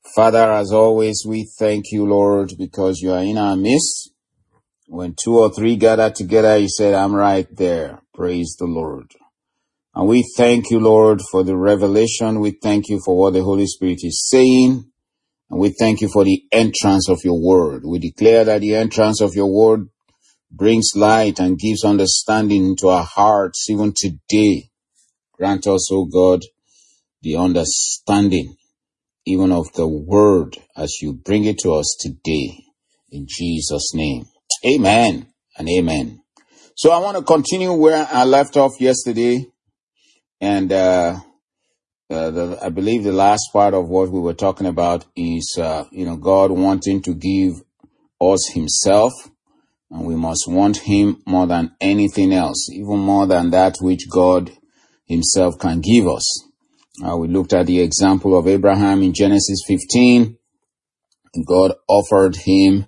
Father, as always, we thank you, Lord, because you are in our midst. When 2 or 3 gather together, you said, I'm right there. Praise the Lord. And we thank you, Lord, for the revelation. We thank you for what the Holy Spirit is saying. And we thank you for the entrance of your word. We declare that the entrance of your word brings light and gives understanding to our hearts even today. Grant us, O God, the understanding even of the word as you bring it to us today. In Jesus' name. Amen and amen. So I want to continue where I left off yesterday. And I believe the last part of what we were talking about is, God wanting to give us himself. And we must want him more than anything else, even more than that which God himself can give us. We looked at the example of Abraham in Genesis 15. God offered him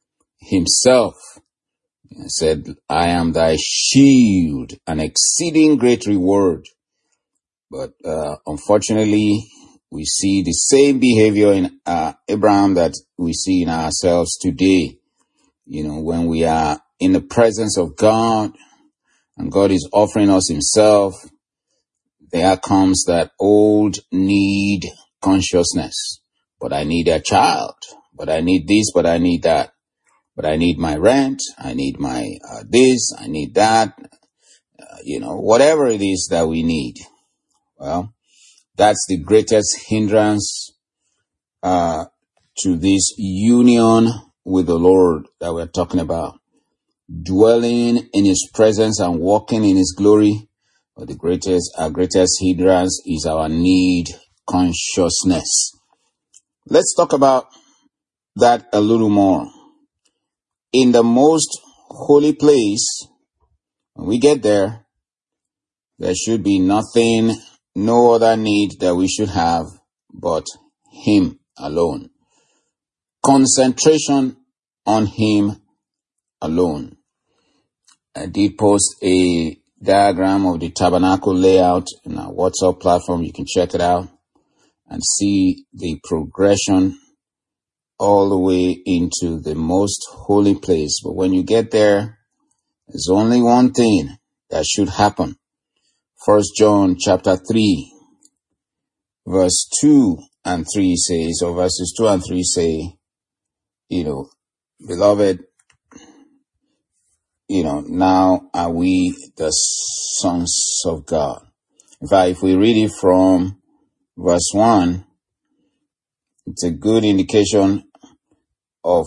himself and said, I am thy shield, an exceeding great reward. But unfortunately, we see the same behavior in Abraham that we see in ourselves today. When we are in the presence of God and God is offering us himself, there comes that old need consciousness. But I need a child. But I need this, but I need that. But I need my rent. I need my this. I need that. Whatever it is that we need. Well, that's the greatest hindrance to this union with the Lord that we're talking about. Dwelling in his presence and walking in his glory. But our greatest hindrance is our need consciousness. Let's talk about that a little more. In the most holy place, when we get there, there should be nothing, no other need that we should have but him alone. Concentration on him alone. I did post a diagram of the tabernacle layout in our WhatsApp platform. You can check it out and see the progression all the way into the most holy place. But when you get there, there's only one thing that should happen. 1 John chapter 3, verse 2 and 3 says, or verses 2 and 3 say, beloved, now are we the sons of God. In fact, if we read it from verse 1, it's a good indication of,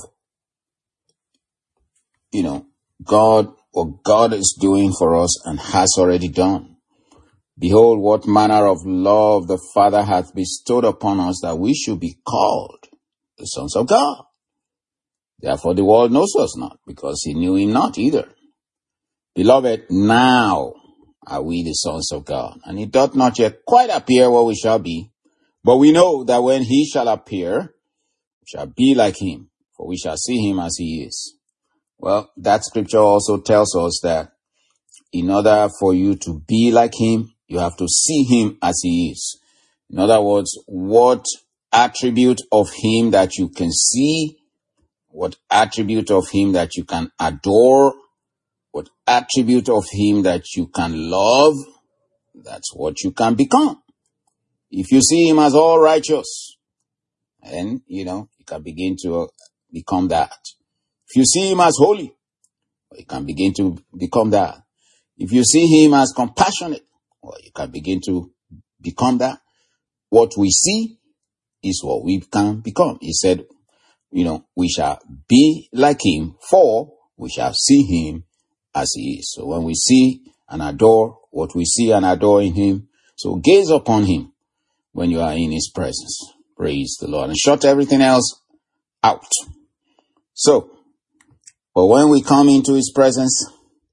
God, what God is doing for us and has already done. Behold, what manner of love the Father hath bestowed upon us, that we should be called the sons of God. Therefore the world knows us not, because he knew him not either. Beloved, now are we the sons of God. And it doth not yet quite appear what we shall be. But we know that when he shall appear, we shall be like him, for we shall see him as he is. Well, that scripture also tells us that in order for you to be like him, you have to see him as he is. In other words, what attribute of him that you can see, what attribute of him that you can adore, what attribute of him that you can love, that's what you can become. If you see him as all righteous, and, you can begin to become that. If you see him as holy, you can begin to become that. If you see him as compassionate, you can begin to become that. What we see is what we can become. He said, we shall be like him, for we shall see him as he is. So when we see and adore what we see and adore in him, so gaze upon him when you are in his presence. Praise the Lord. And shut everything else out. So, but when we come into his presence,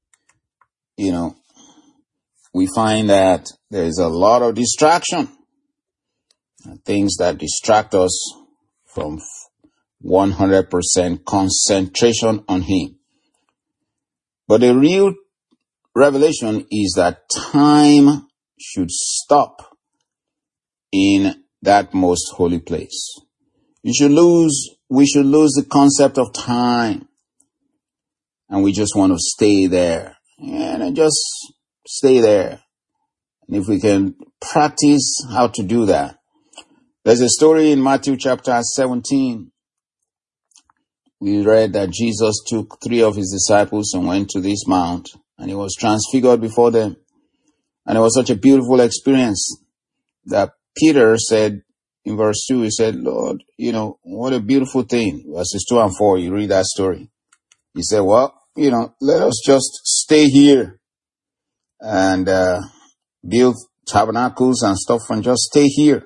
we find that there is a lot of distraction. Things that distract us from 100% concentration on him. But the real revelation is that time should stop in that most holy place. we should lose the concept of time. And we just want to stay there. And just stay there. And if we can practice how to do that. There's a story in Matthew chapter 17. We read that Jesus took 3 of his disciples and went to this mount. And he was transfigured before them. And it was such a beautiful experience that Peter said in verse 2, he said, Lord, what a beautiful thing. Verses 2 and 4, you read that story. He said, well, let us just stay here and build tabernacles and stuff and just stay here.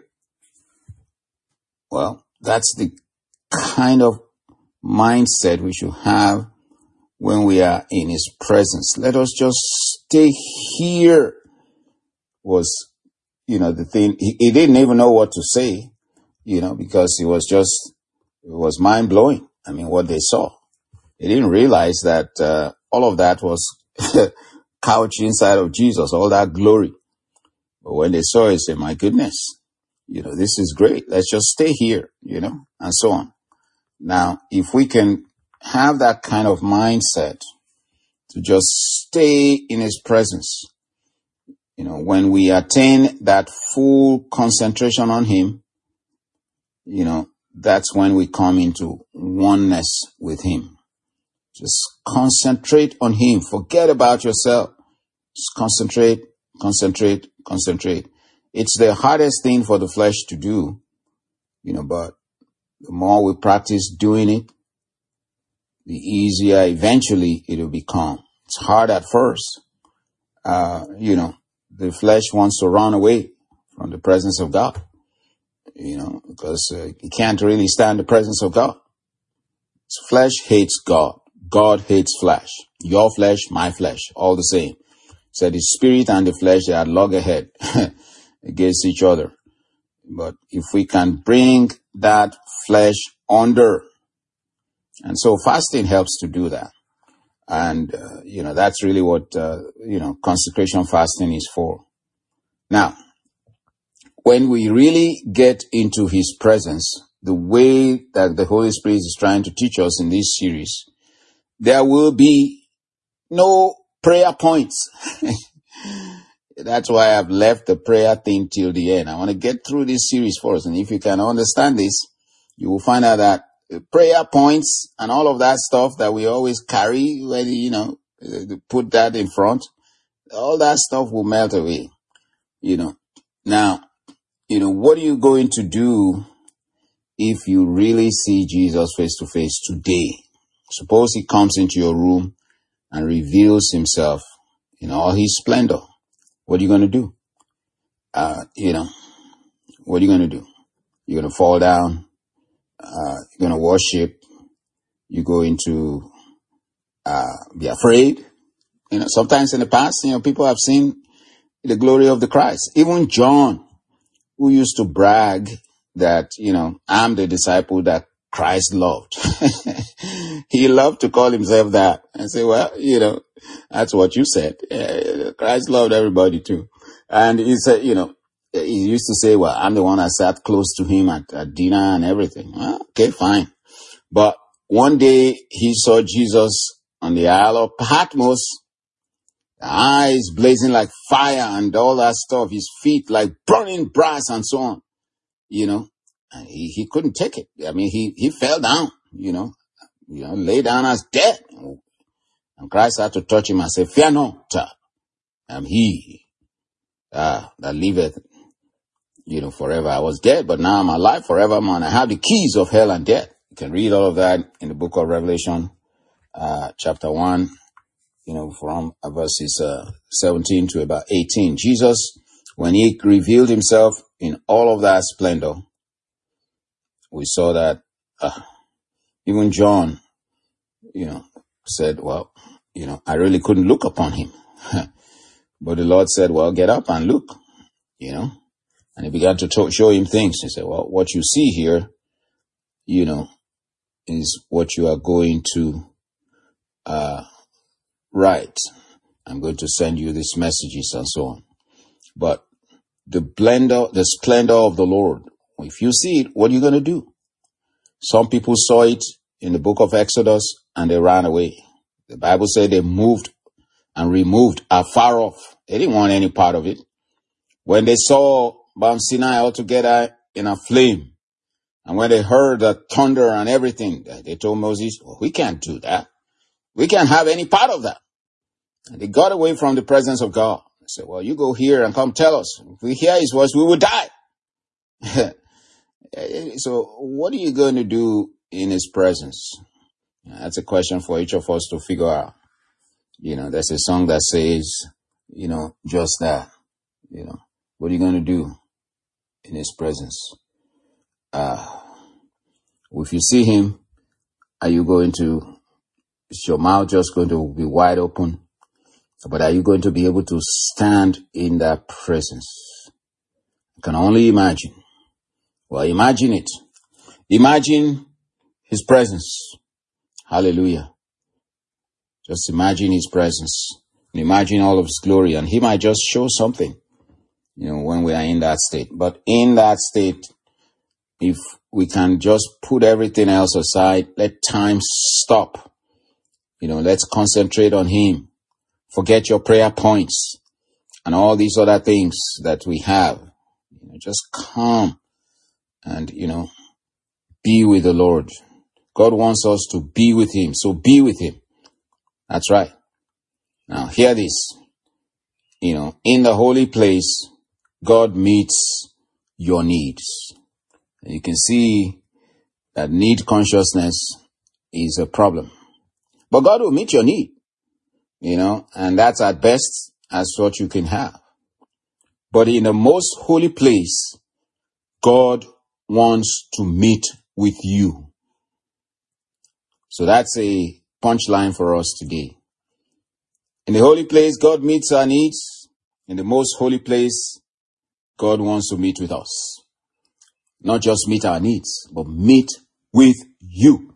Well, that's the kind of mindset we should have when we are in his presence. Let us just stay here was, the thing. He didn't even know what to say, because it was mind blowing. I mean, what they saw. They didn't realize that all of that was couched inside of Jesus, all that glory. But when they saw it, they said, my goodness, this is great. Let's just stay here, and so on. Now, if we can have that kind of mindset to just stay in his presence, when we attain that full concentration on him, that's when we come into oneness with him. Just concentrate on him. Forget about yourself. Just concentrate. It's the hardest thing for the flesh to do, but the more we practice doing it, the easier eventually it will become. It's hard at first. The flesh wants to run away from the presence of God, because it can't really stand the presence of God. Flesh hates God. God hates flesh. Your flesh, my flesh, all the same. So the spirit and the flesh, they are loggerhead against each other. But if we can bring that flesh under, and so fasting helps to do that. And, that's really what, consecration fasting is for. Now, when we really get into his presence, the way that the Holy Spirit is trying to teach us in this series, there will be no prayer points. That's why I've left the prayer thing till the end. I want to get through this series first. And if you can understand this, you will find out that prayer points and all of that stuff that we always carry, when, put that in front, all that stuff will melt away, Now, what are you going to do if you really see Jesus face to face today? Suppose he comes into your room and reveals himself in all his splendor. What are you going to do? What are you going to do? You're going to fall down. You're going to worship. You're going to be afraid. Sometimes in the past, people have seen the glory of the Christ. Even John, who used to brag that, I'm the disciple that Christ loved. He loved to call himself that and say, well, that's what you said. Christ loved everybody too. And he said, he used to say, well, I'm the one that sat close to him at dinner and everything. Well, okay, fine. But one day he saw Jesus on the Isle of Patmos, the eyes blazing like fire and all that stuff, his feet like burning brass and so on, and he couldn't take it. I mean, he fell down, lay down as dead. And Christ had to touch him and say, fear not, I'm he that liveth, forever. I was dead, but now I'm alive forevermore. And I have the keys of hell and death. You can read all of that in the book of Revelation, chapter 1, from verses 17 to about 18. Jesus, when he revealed himself in all of that splendor, we saw that even John, said, well, I really couldn't look upon him. But the Lord said, well, get up and look, and he began to show him things. He said, well, what you see here, is what you are going to write. I'm going to send you these messages and so on. But the splendor of the Lord, if you see it, what are you going to do? Some people saw it in the book of Exodus and they ran away. The Bible said they moved and removed afar off. They didn't want any part of it. When they saw Mount Sinai altogether in a flame, and when they heard the thunder and everything, they told Moses, we can't do that. We can't have any part of that. And they got away from the presence of God. They said, well, you go here and come tell us. If we hear his voice, we will die. So what are you going to do in his presence? That's a question for each of us to figure out. There's a song that says, just that. What are you going to do in his presence? If you see him, is your mouth just going to be wide open? But are you going to be able to stand in that presence? You can only imagine. Well, imagine it. Imagine his presence. Hallelujah. Just imagine his presence. Imagine all of his glory. And he might just show something, when we are in that state. But in that state, if we can just put everything else aside, let time stop. Let's concentrate on him. Forget your prayer points and all these other things that we have. Just come and, be with the Lord. God wants us to be with him. So be with him. That's right. Now hear this. In the holy place, God meets your needs. And you can see that need consciousness is a problem. But God will meet your need, and that's at best as what you can have. But in the most holy place, God wants to meet with you. So that's a punchline for us today. In the holy place, God meets our needs. In the most holy place, God wants to meet with us. Not just meet our needs, but meet with you.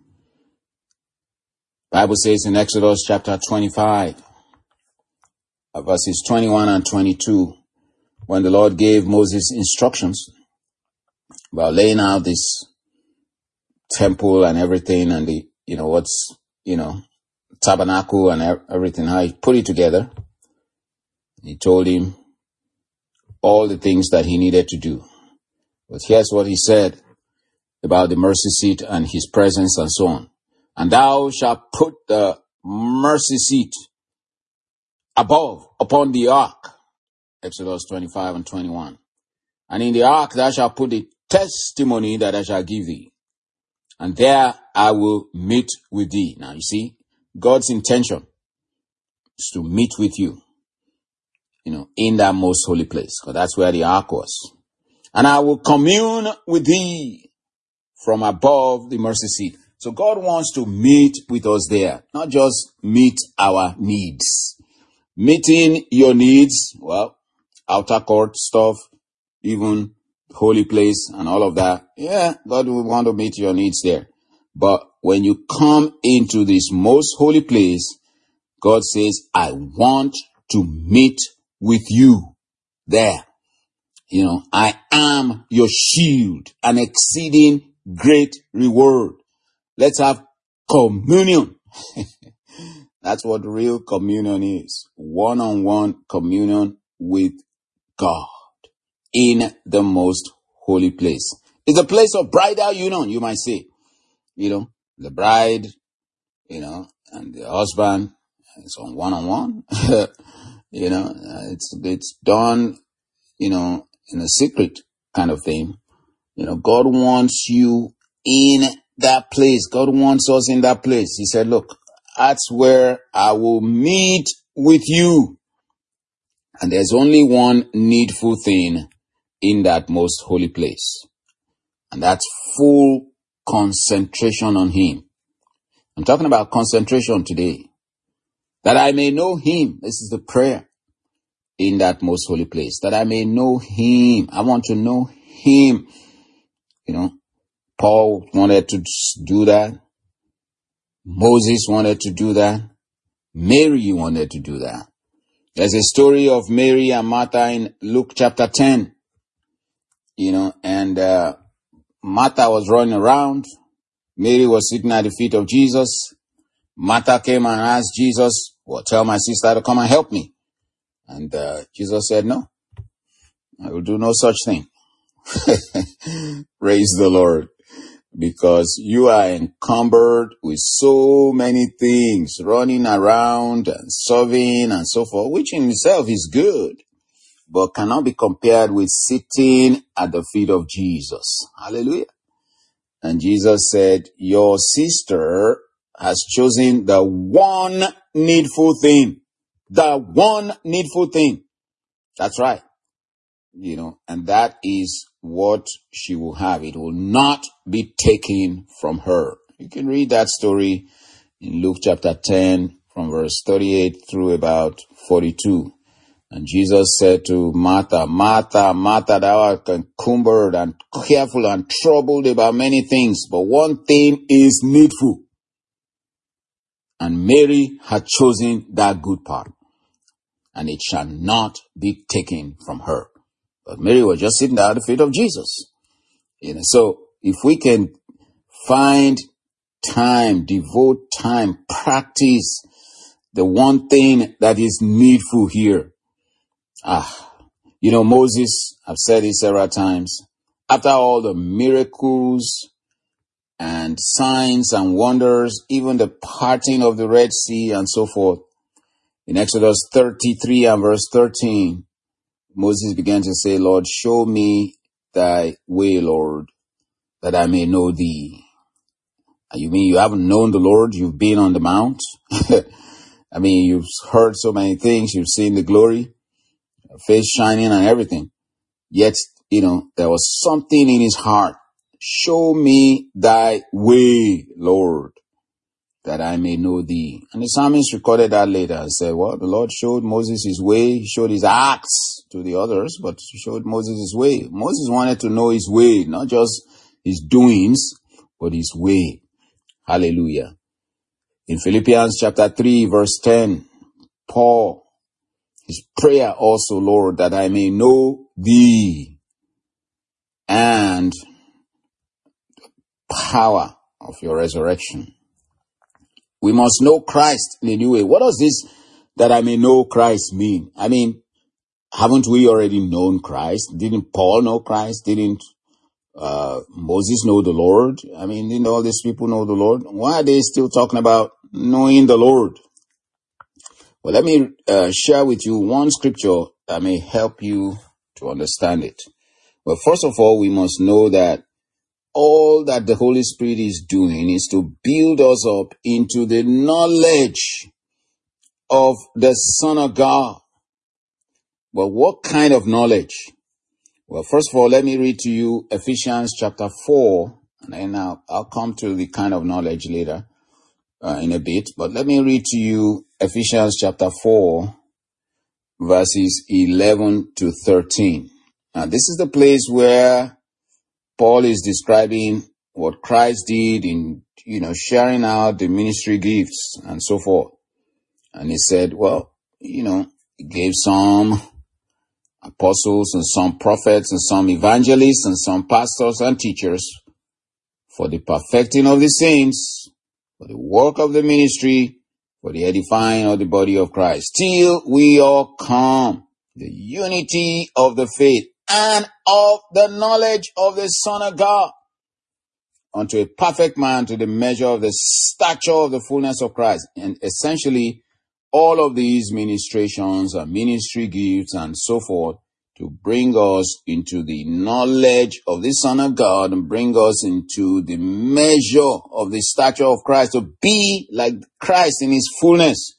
Bible says in Exodus chapter 25, verses 21 and 22, when the Lord gave Moses instructions about laying out this temple and everything and the, tabernacle and everything, how he put it together. He told him all the things that he needed to do. But here's what he said about the mercy seat and his presence and so on. And thou shalt put the mercy seat upon the ark. Exodus 25 and 21. And in the ark thou shalt put the testimony that I shall give thee. And there I will meet with thee. Now you see, God's intention is to meet with you, in that most holy place. Because that's where the ark was. And I will commune with thee from above the mercy seat. So God wants to meet with us there, not just meet our needs. Meeting your needs, well, outer court stuff, even holy place and all of that. Yeah, God will want to meet your needs there. But when you come into this most holy place, God says, I want to meet with you there. I am your shield, an exceeding great reward. Let's have communion. That's what real communion is. One-on-one communion with God in the most holy place. It's a place of bridal union, you might say. The bride, and the husband, it's on one-on-one. It's done, in a secret kind of thing. God wants you in that place. God wants us in that place. He said, look, that's where I will meet with you. And there's only one needful thing in that most holy place. And that's full concentration on him. I'm talking about concentration today. That I may know him. This is the prayer in that most holy place. That I may know him. I want to know him. Paul wanted to do that. Moses wanted to do that. Mary wanted to do that. There's a story of Mary and Martha in Luke chapter 10. And Martha was running around. Mary was sitting at the feet of Jesus. Martha came and asked Jesus, well, tell my sister to come and help me. And Jesus said, no, I will do no such thing. Praise the Lord. Because you are encumbered with so many things, running around and serving and so forth, which in itself is good, but cannot be compared with sitting at the feet of Jesus. Hallelujah. And Jesus said, your sister has chosen the one needful thing. The one needful thing. That's right. And that is what she will have. It will not be taken from her. You can read that story in Luke chapter 10 from verse 38 through about 42. And Jesus said to Martha, Martha, Martha, thou art encumbered and careful and troubled about many things, but one thing is needful. And Mary had chosen that good part, and it shall not be taken from her. But Mary was just sitting there at the feet of Jesus. So if we can find time, devote time, practice the one thing that is needful here. Moses, I've said it several times, after all the miracles and signs and wonders, even the parting of the Red Sea and so forth, in Exodus 33 and verse 13, Moses began to say, Lord, show me thy way, Lord, that I may know thee. You mean you haven't known the Lord? You've been on the mount? You've heard so many things. You've seen the glory, face shining and everything. Yet, there was something in his heart. Show me thy way, Lord, that I may know thee. And the psalmist recorded that later and said, well, the Lord showed Moses his way. He showed his acts to the others, but he showed Moses his way. Moses wanted to know his way, not just his doings, but his way. Hallelujah. In Philippians chapter 3, verse 10, Paul, his prayer also, Lord, that I may know thee and power of your resurrection. We must know Christ in a new way. What does this that I may know Christ mean? Haven't we already known Christ? Didn't Paul know Christ? Didn't Moses know the Lord? Didn't all these people know the Lord? Why are they still talking about knowing the Lord? Well, let me share with you one scripture that may help you to understand it. Well, first of all, we must know that all that the Holy Spirit is doing is to build us up into the knowledge of the Son of God. But what kind of knowledge? Well, first of all, let me read to you Ephesians chapter 4, and then I'll come to the kind of knowledge later in a bit. But let me read to you Ephesians chapter 4, verses 11 to 13. Now, this is the place where Paul is describing what Christ did in, sharing out the ministry gifts and so forth. And he said, well, he gave some apostles and some prophets and some evangelists and some pastors and teachers for the perfecting of the saints, for the work of the ministry, for the edifying of the body of Christ, till we all come, the unity of the faith and of the knowledge of the Son of God, unto a perfect man, to the measure of the stature of the fullness of Christ. And essentially, all of these ministrations and ministry gifts and so forth to bring us into the knowledge of the Son of God and bring us into the measure of the stature of Christ, to be like Christ in his fullness,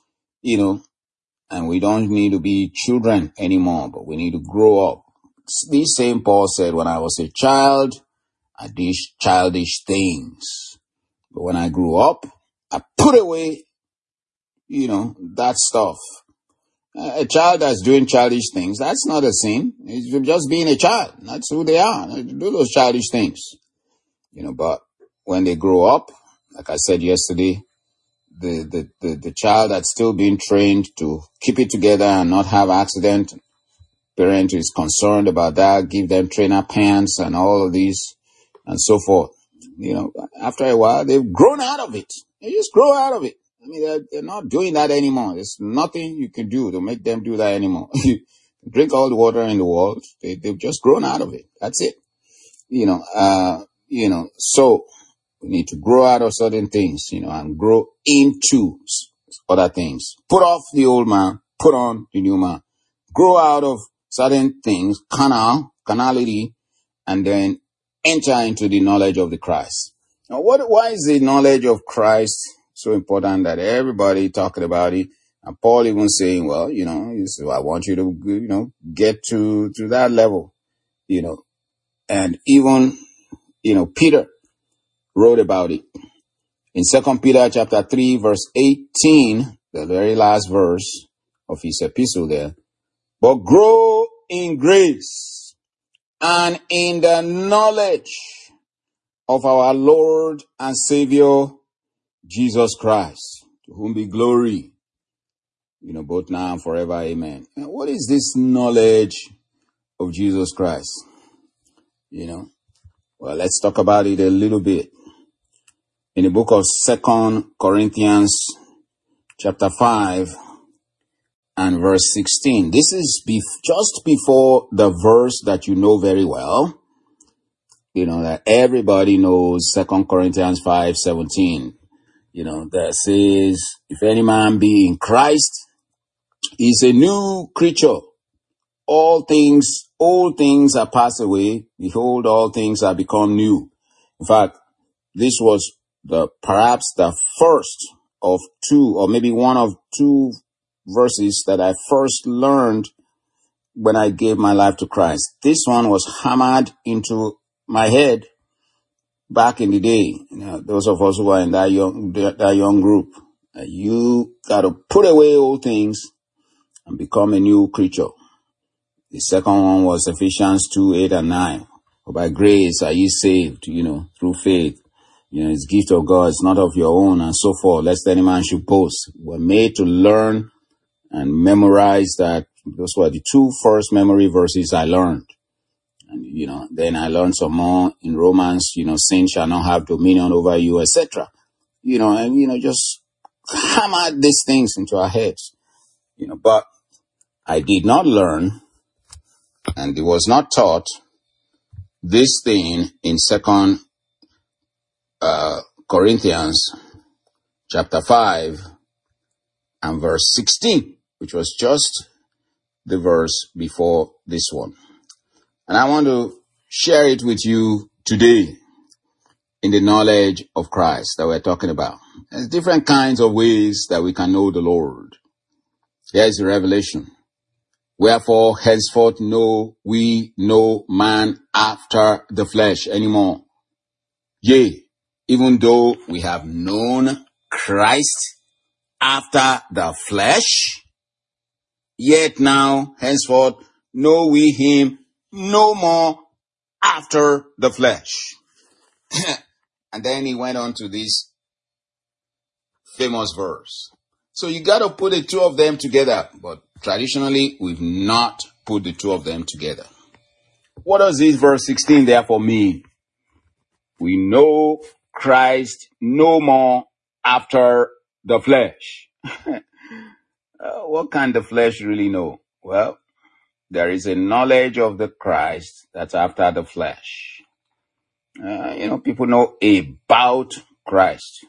and we don't need to be children anymore, but we need to grow up. This same Paul said, when I was a child, I did childish things. But when I grew up, I put away, that stuff. A child that's doing childish things, that's not a sin. It's just being a child. That's who they are. They do those childish things. But when they grow up, like I said yesterday, the child that's still being trained to keep it together and not have accident, parent is concerned about that, give them trainer pants and all of these and so forth. after a while, they've grown out of it. They just grow out of it. I mean, they're not doing that anymore. There's nothing you can do to make them do that anymore. You drink all the water in the world. They've just grown out of it. That's it. So we need to grow out of certain things, and grow into other things. Put off the old man, put on the new man. Grow out of certain things, carnality, and then enter into the knowledge of the Christ. Now, why is the knowledge of Christ so important that everybody talking about it? And Paul even saying, well, I want you to, get to that level, and even, Peter wrote about it in 2 Peter chapter 3, verse 18, the very last verse of his epistle there. But grow in grace and in the knowledge of our Lord and Savior, Jesus Christ, to whom be glory, both now and forever. Amen. And what is this knowledge of Jesus Christ? Well, let's talk about it a little bit. In the book of 2 Corinthians chapter 5 and verse 16. This is just before the verse that you know very well. That everybody knows, 2 Corinthians 5:17. That says, if any man be in Christ, he's a new creature. Old things are passed away. Behold, all things are become new. In fact, this was perhaps the first of two, or maybe one of two verses that I first learned when I gave my life to Christ. This one was hammered into my head back in the day. Those of us who are in that young group, you got to put away old things and become a new creature. The second one was Ephesians 2:8 and 9. For by grace are ye saved, through faith. It's gift of God, it's not of your own, and so forth. Lest any man should boast. We're made to learn and memorize that. Those were the two first memory verses I learned. And, then I learned some more in Romans, sin shall not have dominion over you, etc. Just hammer these things into our heads. But I did not learn, and it was not taught, this thing in 2 Corinthians chapter 5 and verse 16, which was just the verse before this one. And I want to share it with you today in the knowledge of Christ that we're talking about. There's different kinds of ways that we can know the Lord. Here's the revelation. Wherefore, henceforth know we no man after the flesh anymore. Yea, even though we have known Christ after the flesh, yet now, henceforth, know we him no more after the flesh. And then he went on to this famous verse. So you got to put the two of them together, but traditionally we've not put the two of them together. What does this verse 16 therefore mean? We know Christ no more after the flesh. What can the flesh really know? Well, there is a knowledge of the Christ that's after the flesh. People know about Christ,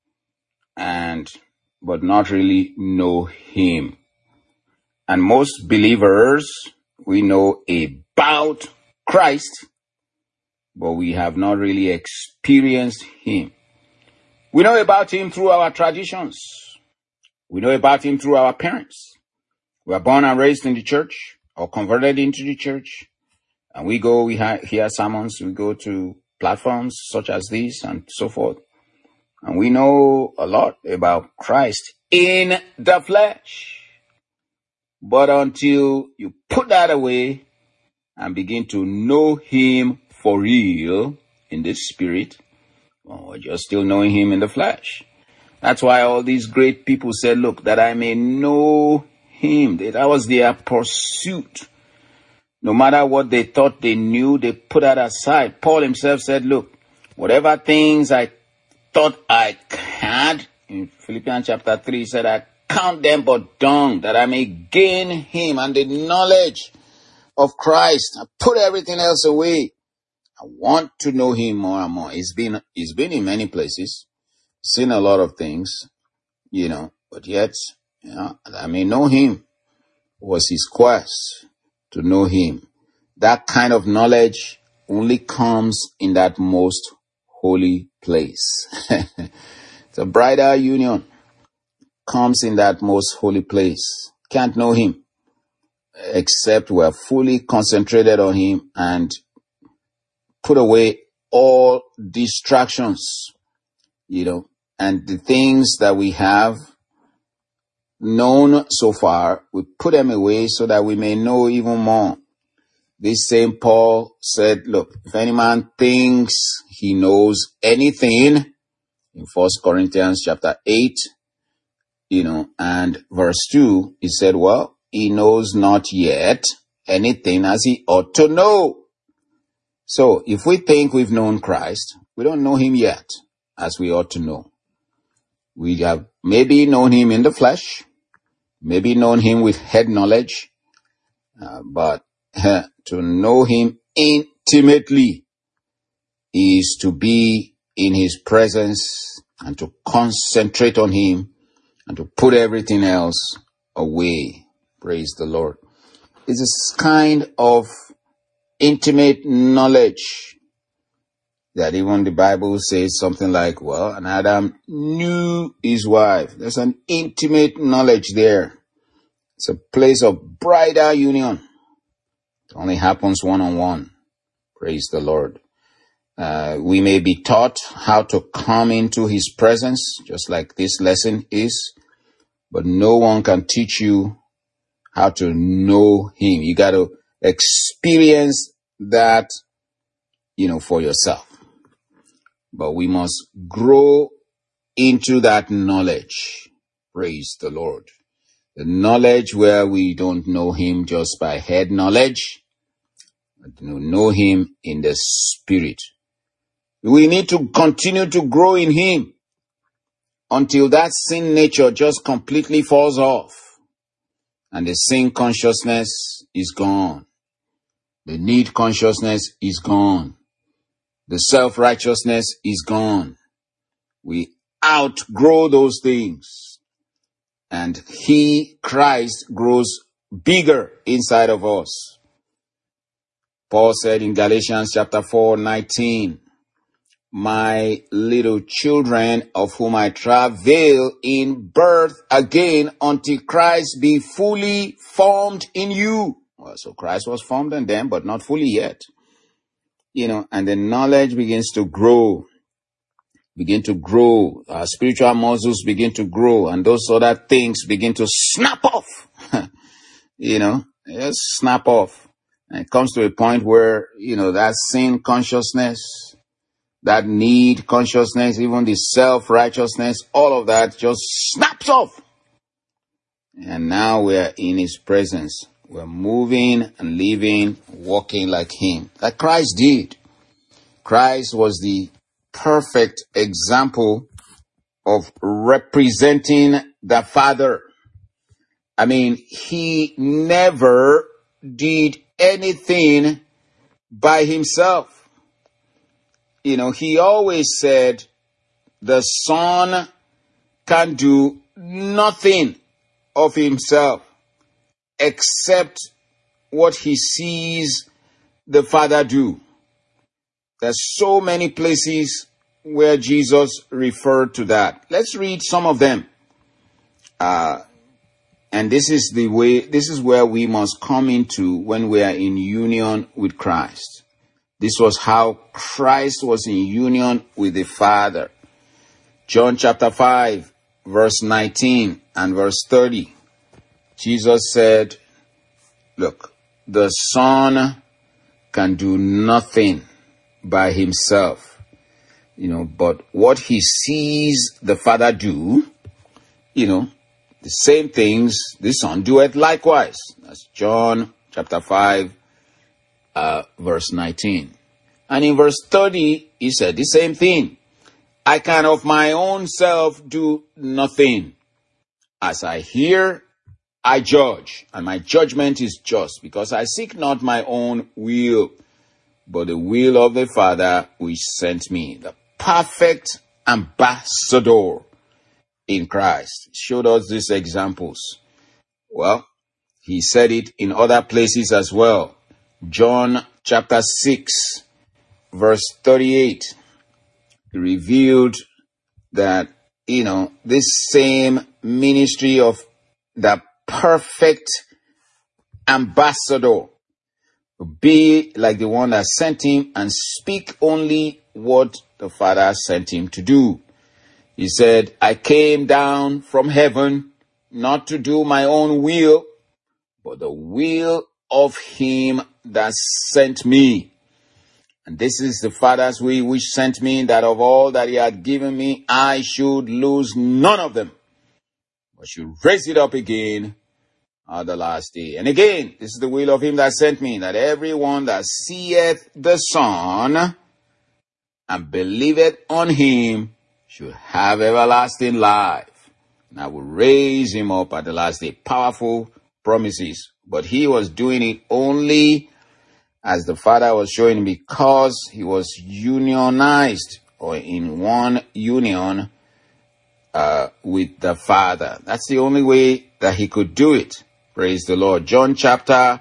but not really know him. And most believers, we know about Christ, but we have not really experienced him. We know about him through our traditions. We know about him through our parents. We are born and raised in the church or converted into the church. And we hear sermons, we go to platforms such as this and so forth. And we know a lot about Christ in the flesh. But until you put that away and begin to know him for real in the spirit, well, you're still knowing him in the flesh. That's why all these great people said, look, that I may know him. That was their pursuit. No matter what they thought they knew, they put that aside. Paul himself said, look, Whatever things I thought I had, in Philippians chapter 3, he said, I count them but dung, that I may gain him and the knowledge of Christ. I put everything else away. I want to know him more and more. He's been in many places, seen a lot of things, but yet, I may know him. Was his quest to know him. That kind of knowledge only comes in that most holy place. The bridal union comes in that most holy place. Can't know him except we're fully concentrated on him and put away all distractions, and the things that we have known so far, we put them away so that we may know even more. This same Paul said, look, if any man thinks he knows anything, in 1 Corinthians chapter 8, and verse 2, he said, well, he knows not yet anything as he ought to know. So if we think we've known Christ, we don't know him yet as we ought to know. We have maybe known him in the flesh, maybe known him with head knowledge, but to know him intimately is to be in his presence and to concentrate on him and to put everything else away. Praise the Lord. It's this kind of intimate knowledge that even the Bible says something like, well, and Adam knew his wife. There's an intimate knowledge there. It's a place of bridal union. It only happens one-on-one. Praise the Lord. We may be taught how to come into his presence, just like this lesson is, but no one can teach you how to know him. You got to experience that, for yourself. But we must grow into that knowledge. Praise the Lord. The knowledge where we don't know him just by head knowledge, but know him in the spirit. We need to continue to grow in him until that sin nature just completely falls off and the sin consciousness is gone. The need consciousness is gone. The self-righteousness is gone. We outgrow those things. And Christ, grows bigger inside of us. Paul said in Galatians chapter 4:19, my little children, of whom I travail in birth again until Christ be fully formed in you. Well, so Christ was formed in them, but not fully yet. And the knowledge begins to grow. Our spiritual muscles begin to grow, and those other things begin to snap off. Just snap off. And it comes to a point where, that sin consciousness, that need consciousness, even the self-righteousness, all of that just snaps off. And now we're in his presence. We're moving and living, walking like him, like Christ did. Christ was the perfect example of representing the Father. I mean, he never did anything by himself. He always said the Son can do nothing of himself except what he sees the Father do. There's so many places where Jesus referred to that. Let's read some of them. And this is where we must come into when we are in union with Christ. This was how Christ was in union with the Father. John chapter 5, verse 19 and verse 30. Jesus said, look, the Son can do nothing by himself, but what he sees the Father do, the same things the Son doeth likewise. That's John chapter 5, verse 19. And in verse 30, he said the same thing. I can of my own self do nothing. As I hear, I judge, and my judgment is just, because I seek not my own will, but the will of the Father which sent me. The perfect ambassador in Christ showed us these examples. Well, he said it in other places as well. John chapter 6, verse 38. He revealed that, this same ministry of the perfect ambassador, be like the one that sent him and speak only what the Father sent him to do. He said, I came down from heaven not to do my own will, but the will of him that sent me. And this is the Father's will which sent me, that of all that he had given me, I should lose none of them, but should raise it up again at the last day. And again, this is the will of him that sent me, that everyone that seeth the Son and believeth on him should have everlasting life. And I will raise him up at the last day. Powerful promises. But he was doing it only as the Father was showing him, because he was unionized, or in one union with the Father. That's the only way that he could do it. Praise the Lord. John chapter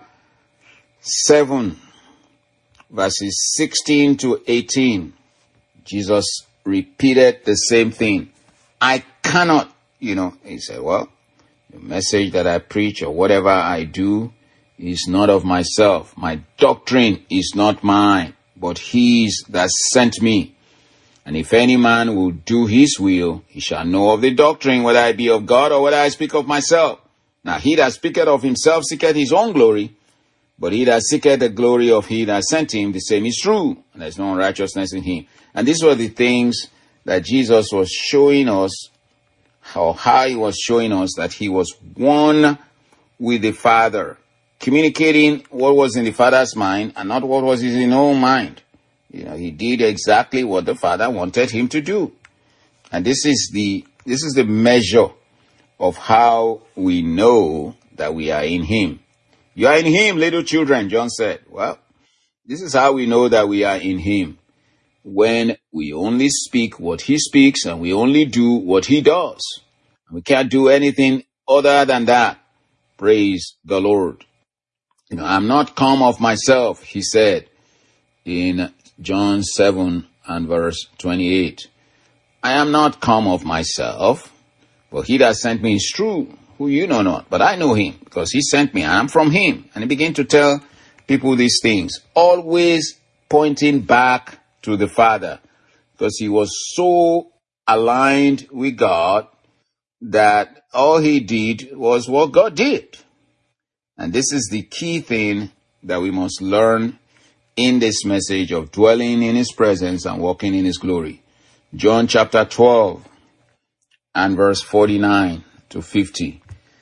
7, verses 16 to 18. Jesus repeated the same thing. I cannot, he said, well, the message that I preach or whatever I do is not of myself. My doctrine is not mine, but his that sent me. And if any man will do his will, he shall know of the doctrine, whether I be of God or whether I speak of myself. Now he that speaketh of himself seeketh his own glory, but he that seeketh the glory of he that sent him, the same is true, and there is no unrighteousness in him. And these were the things that Jesus was showing us, or how he was showing us that he was one with the Father, communicating what was in the Father's mind and not what was in his own mind. He did exactly what the Father wanted him to do. And this is the measure of how we know that we are in him. You are in him, little children, John said. Well, this is how we know that we are in him. When we only speak what he speaks and we only do what he does. We can't do anything other than that. Praise the Lord. I'm not come of myself, he said in John 7 and verse 28. I am not come of myself, but he that sent me is true, who you know not. But I know him, because he sent me. I am from him. And he began to tell people these things, always pointing back to the Father, because he was so aligned with God that all he did was what God did. And this is the key thing that we must learn in this message of dwelling in his presence and walking in his glory. John chapter 12 and verse 49 to 50.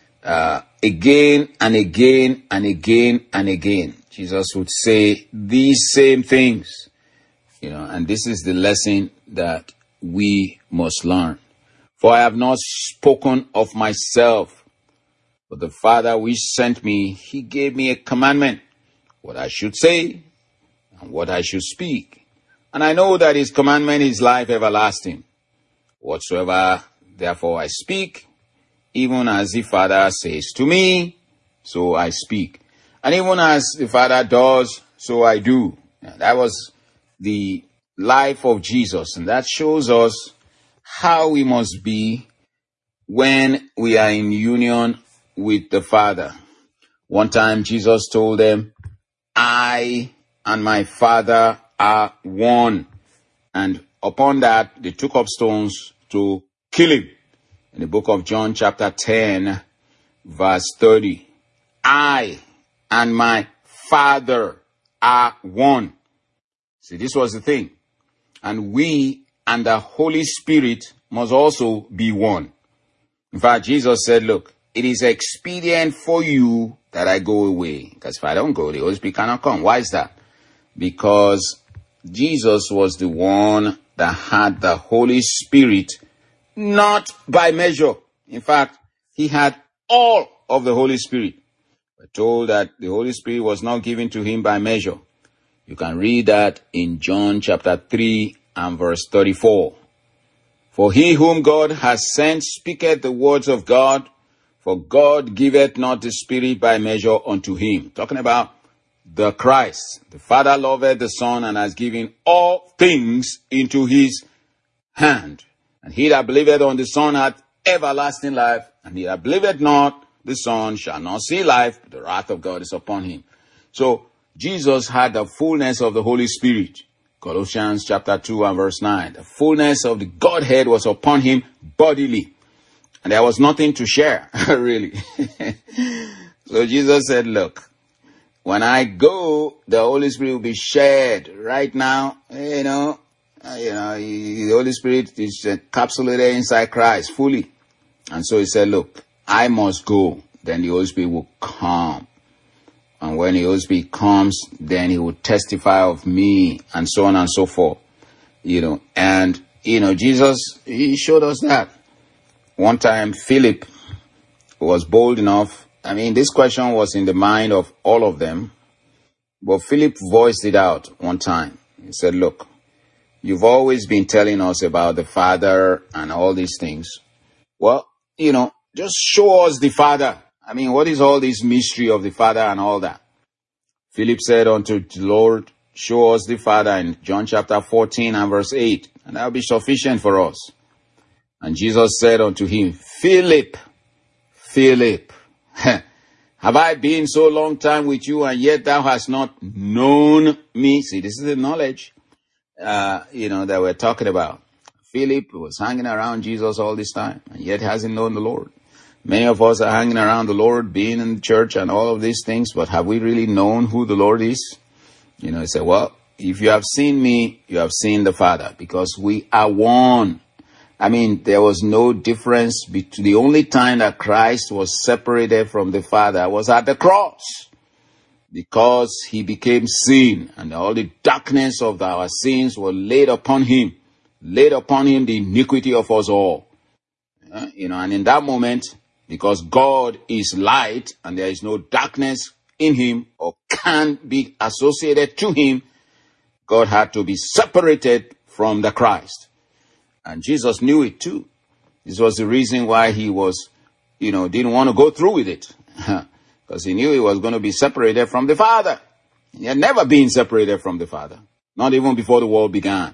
Again and again and again and again, Jesus would say these same things. And this is the lesson that we must learn. For I have not spoken of myself, but the Father which sent me, he gave me a commandment, what I should say and what I should speak. And I know that his commandment is life everlasting. Whatsoever therefore I speak, even as the Father says to me, so I speak. And even as the Father does, so I do. That was the life of Jesus. And that shows us how we must be when we are in union with the Father. One time Jesus told them, I and my Father are one. And upon that, they took up stones to kill him. In the book of John chapter 10, verse 30. I and my Father are one. See, this was the thing. And we and the Holy Spirit must also be one. In fact, Jesus said, look, it is expedient for you that I go away. Because if I don't go, the Holy Spirit cannot come. Why is that? Because Jesus was the one that had the Holy Spirit, not by measure. In fact, he had all of the Holy Spirit. We're told that the Holy Spirit was not given to him by measure. You can read that in John chapter 3 and verse 34. For he whom God has sent speaketh the words of God, for God giveth not the Spirit by measure unto him. Talking about the Christ. The Father loveth the Son and has given all things into his hand. And he that believeth on the Son hath everlasting life, and he that believeth not the Son shall not see life, but the wrath of God is upon him. So Jesus had the fullness of the Holy Spirit. Colossians chapter 2 and verse 9. The fullness of the Godhead was upon him bodily. And there was nothing to share, really. So Jesus said, look, when I go, the Holy Spirit will be shared. Right now, the Holy Spirit is encapsulated inside Christ fully. And so he said, look, I must go. Then the Holy Spirit will come. And when the Holy Spirit comes, then he will testify of me, and so on and so forth. And Jesus, he showed us that. One time, Philip was bold enough. I mean, this question was in the mind of all of them. But Philip voiced it out one time. He said, look, you've always been telling us about the Father and all these things. Well, just show us the Father. I mean, what is all this mystery of the Father and all that? Philip said unto the Lord, show us the Father in John chapter 14 and verse 8. And that will be sufficient for us. And Jesus said unto him, Philip, have I been so long time with you, and yet thou hast not known me? See, this is the knowledge, that we're talking about. Philip was hanging around Jesus all this time, and yet hasn't known the Lord. Many of us are hanging around the Lord, being in the church and all of these things, but have we really known who the Lord is? He said, well, if you have seen me, you have seen the Father, because we are one. I mean, there was no difference between the only time that Christ was separated from the Father was at the cross, because he became sin, and all the darkness of our sins were laid upon him the iniquity of us all. And in that moment, because God is light and there is no darkness in him or can be associated to him, God had to be separated from the Christ. And Jesus knew it too. This was the reason why he was, didn't want to go through with it. Because he knew he was going to be separated from the Father. He had never been separated from the Father. Not even before the world began.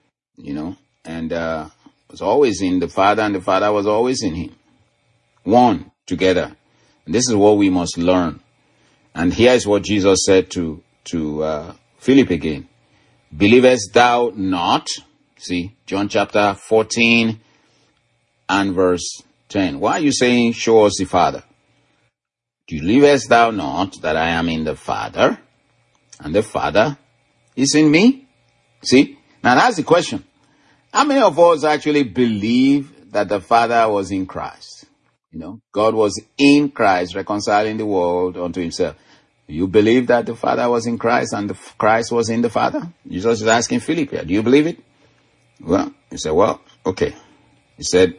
And was always in the Father, and the Father was always in him. One together. And this is what we must learn. And here is what Jesus said to Philip again. Believest thou not? See, John chapter 14 and verse 10. Why are you saying, show us the Father? Believest thou not that I am in the Father, and the Father is in me? See, now that's the question. How many of us actually believe that the Father was in Christ? God was in Christ, reconciling the world unto himself. Do you believe that the Father was in Christ and Christ was in the Father? Jesus is asking Philip here, do you believe it? Well, he said, okay. He said,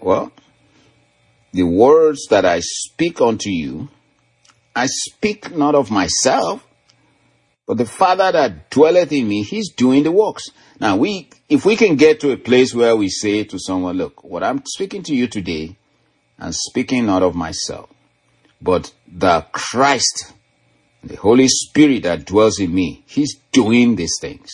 the words that I speak unto you, I speak not of myself, but the Father that dwelleth in me, he's doing the works. Now, if we can get to a place where we say to someone, look, what I'm speaking to you today, I'm speaking not of myself, but the Christ, the Holy Spirit that dwells in me, he's doing these things.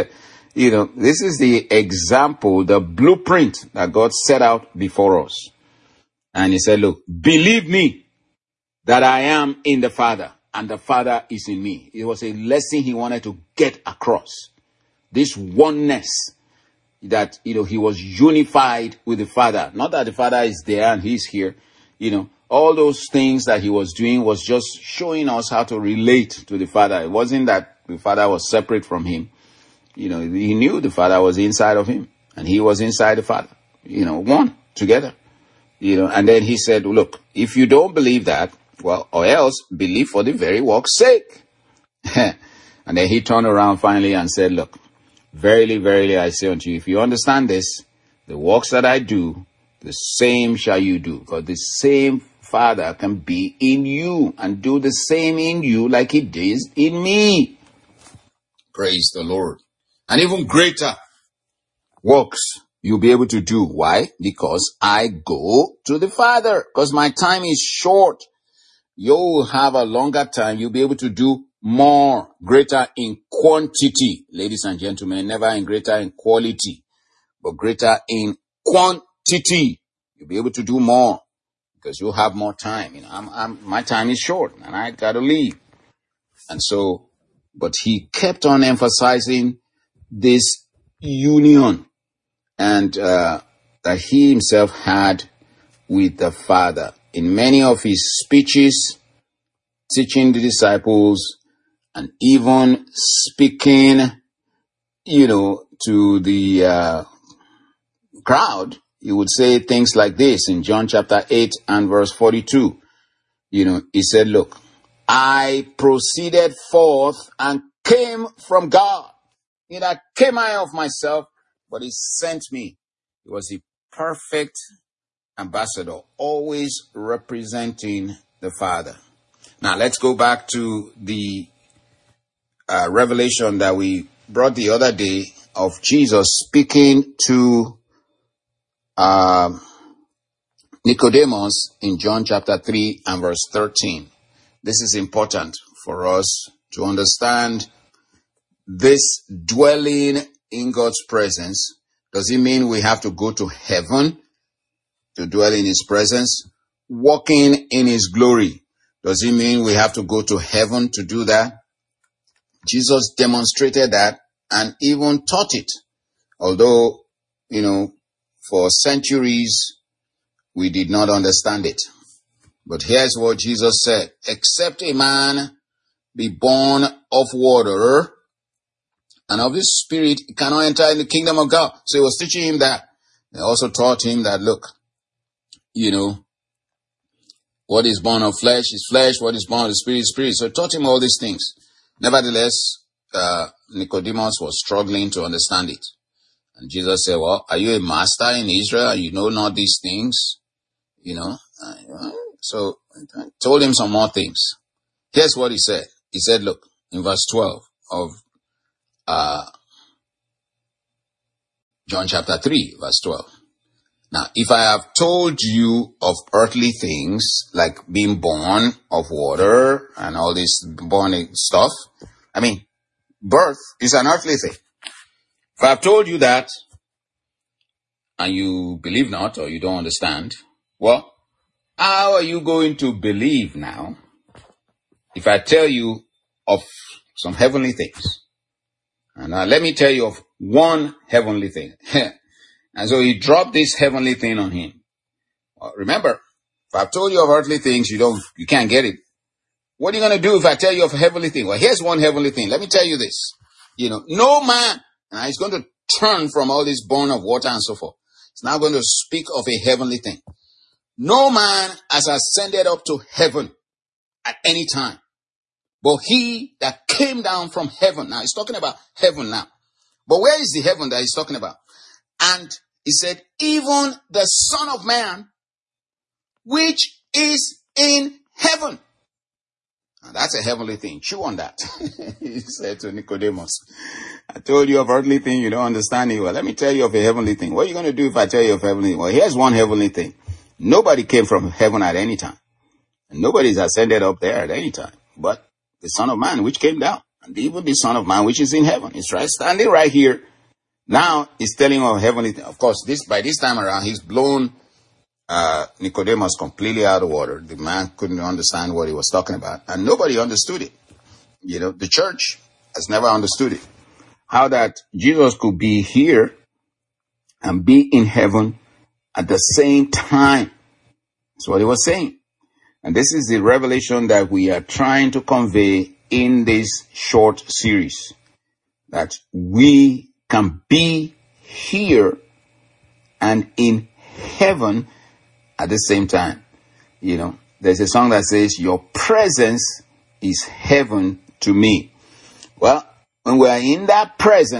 This is the example, the blueprint that God set out before us. And he said, look, believe me that I am in the Father and the Father is in me. It was a lesson he wanted to get across. This oneness that, he was unified with the Father. Not that the Father is there and he's here. All those things that he was doing was just showing us how to relate to the Father. It wasn't that the Father was separate from him. He knew the Father was inside of him and he was inside the Father, one together, and then he said, look, if you don't believe that, well, or else believe for the very work's sake. And then he turned around finally and said, look, Verily, verily, I say unto you, if you understand this, the works that I do, the same shall you do. Because the same Father can be in you and do the same in you like he does in me. Praise the Lord. And even greater works you'll be able to do. Why? Because I go to the Father. Because my time is short. You'll have a longer time. You'll be able to do more, greater in quantity. Ladies and gentlemen, never in greater in quality, but greater in quantity. You'll be able to do more because you'll have more time. My time is short and I got to leave. And so, but he kept on emphasizing this union and that he himself had with the Father. In many of his speeches, teaching the disciples, and even speaking, to the crowd, he would say things like this in John chapter 8 and verse 42. He said, look, I proceeded forth and came from God. Neither came I of myself, but he sent me. He was the perfect ambassador, always representing the Father. Now let's go back to the revelation that we brought the other day of Jesus speaking to Nicodemus in John chapter 3 and verse 13. This is important for us to understand this dwelling in God's presence. Does it mean we have to go to heaven to dwell in his presence? Walking in his glory. Does it mean we have to go to heaven to do that? Jesus demonstrated that and even taught it. Although, for centuries, we did not understand it. But here's what Jesus said. Except a man be born of water and of the Spirit, he cannot enter in the kingdom of God. So he was teaching him that. They also taught him that, look, what is born of flesh is flesh. What is born of the Spirit is spirit. So he taught him all these things. Nevertheless, Nicodemus was struggling to understand it. And Jesus said, well, are you a master in Israel? You know not these things? So I told him some more things. Here's what he said. He said, look, in verse 12 of John chapter 3, verse 12. Now, if I have told you of earthly things, like being born of water and all this born stuff, birth is an earthly thing. If I've told you that, and you believe not, or you don't understand, well, how are you going to believe now if I tell you of some heavenly things? And now let me tell you of one heavenly thing. And so he dropped this heavenly thing on him. Well, remember, if I've told you of earthly things, you can't get it. What are you going to do if I tell you of a heavenly thing? Well, here's one heavenly thing. Let me tell you this. No man, and he's going to turn from all this born of water and so forth. He's now going to speak of a heavenly thing. No man has ascended up to heaven at any time, but he that came down from heaven. Now, he's talking about heaven now. But where is the heaven that he's talking about? And he said, even the Son of Man, which is in heaven. Now, that's a heavenly thing. Chew on that. He said to Nicodemus, I told you of earthly thing, you don't understand it. Well, let me tell you of a heavenly thing. What are you going to do if I tell you of heavenly thing? Well, here's one heavenly thing. Nobody came from heaven at any time. And nobody's ascended up there at any time. But the Son of Man, which came down. And even the Son of Man, which is in heaven. He's standing right here. Now, he's telling of heavenly thing. Of course, by this time around, he's blown Nicodemus completely out of water. The man couldn't understand what he was talking about. And nobody understood it. The church has never understood it. How that Jesus could be here and be in heaven at the same time. That's what he was saying. And this is the revelation that we are trying to convey in this short series. That we can be here and in heaven at the same time. There's a song that says, your presence is heaven to me. Well, when we are in that presence,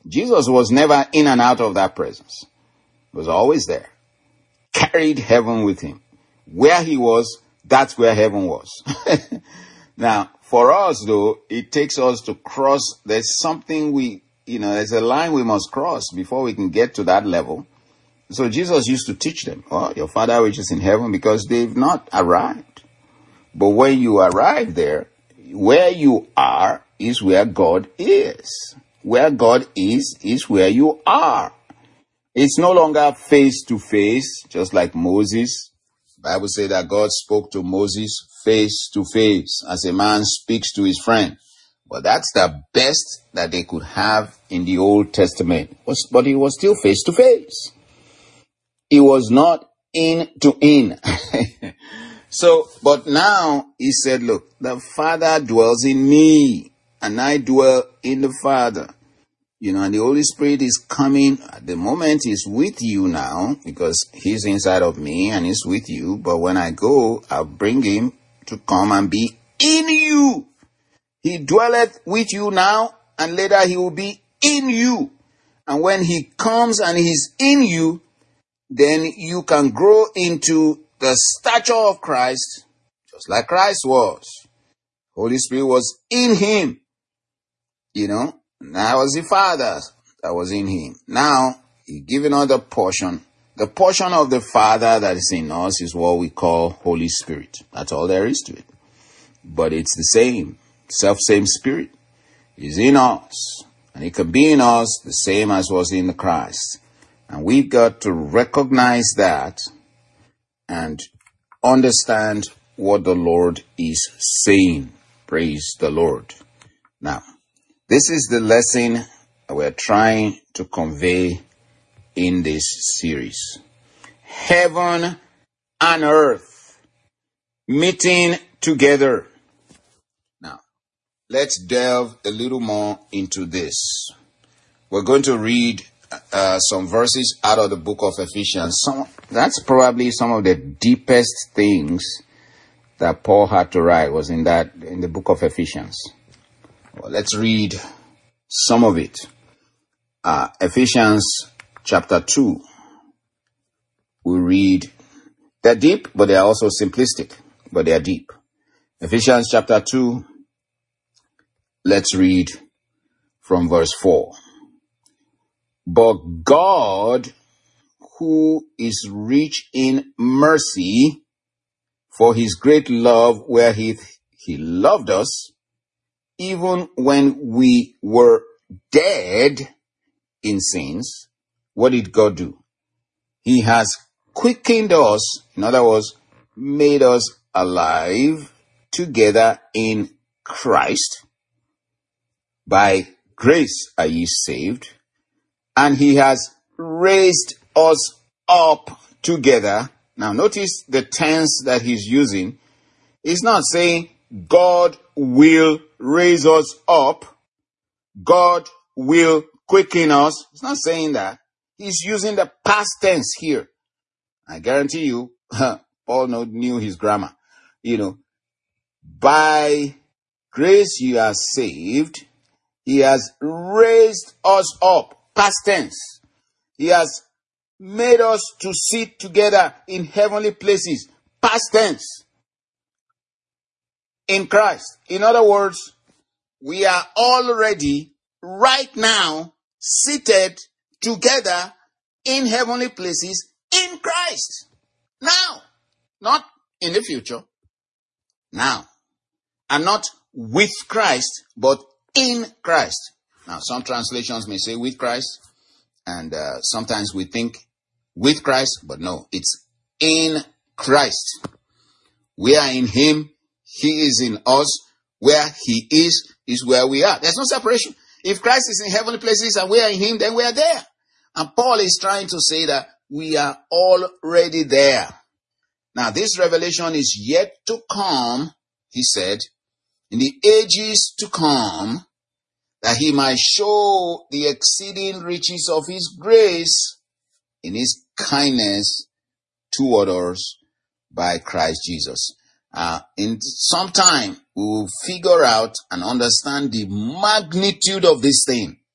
Jesus was never in and out of that presence. He was always there. Carried heaven with him. Where he was, that's where heaven was. Now, for us though, it takes us to cross. There's something there's a line we must cross before we can get to that level. So Jesus used to teach them, your Father which is in heaven, because they've not arrived. But when you arrive there, where you are is where God is. Where God is where you are. It's no longer face to face, just like Moses. The Bible says that God spoke to Moses face to face, as a man speaks to his friend. But that's the best that they could have in the Old Testament. But it was still face to face. It was not in to in. So, but now he said, look, the Father dwells in me, and I dwell in the Father. And the Holy Spirit is coming. At the moment, he's with you now, because he's inside of me and he's with you. But when I go, I'll bring him to come and be in you. He dwelleth with you now, and later he will be in you. And when he comes and he's in you, then you can grow into the stature of Christ, just like Christ was. Holy Spirit was in him. That was the Father that was in him. Now, he's giving us the portion. The portion of the Father that is in us is what we call Holy Spirit. That's all there is to it. But it's the same Spirit is in us. And it can be in us the same as was in the Christ. And we've got to recognize that and understand what the Lord is saying. Praise the Lord. Now, this is the lesson we're trying to convey in this series. Heaven and earth meeting together. Now, let's delve a little more into this. We're going to read some verses out of the book of Ephesians. That's probably some of the deepest things that Paul had to write was in the book of Ephesians. Well, let's read some of it. Ephesians chapter 2. We read, they're deep, but they're also simplistic, but they're deep. Ephesians chapter 2, let's read from verse 4. But God, who is rich in mercy, for his great love wherewith he loved us, even when we were dead in sins, what did God do? He has quickened us, in other words, made us alive together in Christ. By grace are ye saved. And he has raised us up together. Now notice the tense that he's using. He's not saying God will raise us up. God will quicken us. He's not saying that. He's using the past tense here. I guarantee you, Paul knew his grammar. By grace you are saved. He has raised us up. Past tense. He has made us to sit together in heavenly places. Past tense. In Christ. In other words, we are already, right now, seated together in heavenly places in Christ. Now. Not in the future. Now. And not with Christ, but in Christ. Now, some translations may say with Christ, and sometimes we think with Christ, but no, it's in Christ. We are in him. He is in us. Where he is where we are. There's no separation. If Christ is in heavenly places and we are in him, then we are there. And Paul is trying to say that we are already there. Now, this revelation is yet to come, he said, in the ages to come, that he might show the exceeding riches of his grace in his kindness toward us by Christ Jesus. In some time, we will figure out and understand the magnitude of this thing.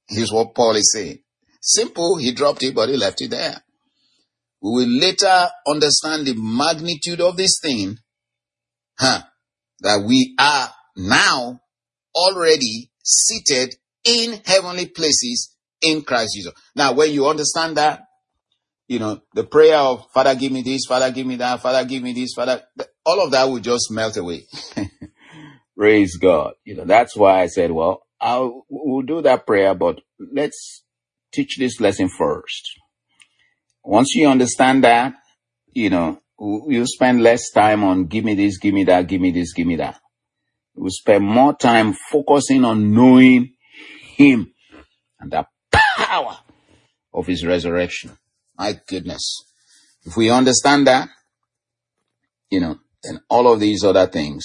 Here's what Paul is saying. Simple, he dropped it, but he left it there. We will later understand the magnitude of this thing, that we are now already seated in heavenly places in Christ Jesus. Now, when you understand that, the prayer of Father, give me this, Father, give me that, Father, give me this, Father, all of that will just melt away. Praise God. That's why I said, well, we'll do that prayer, but let's teach this lesson first. Once you understand that, you spend less time on give me this, give me that, give me this, give me that. We'll spend more time focusing on knowing him and the power of his resurrection. My goodness. If we understand that, and all of these other things,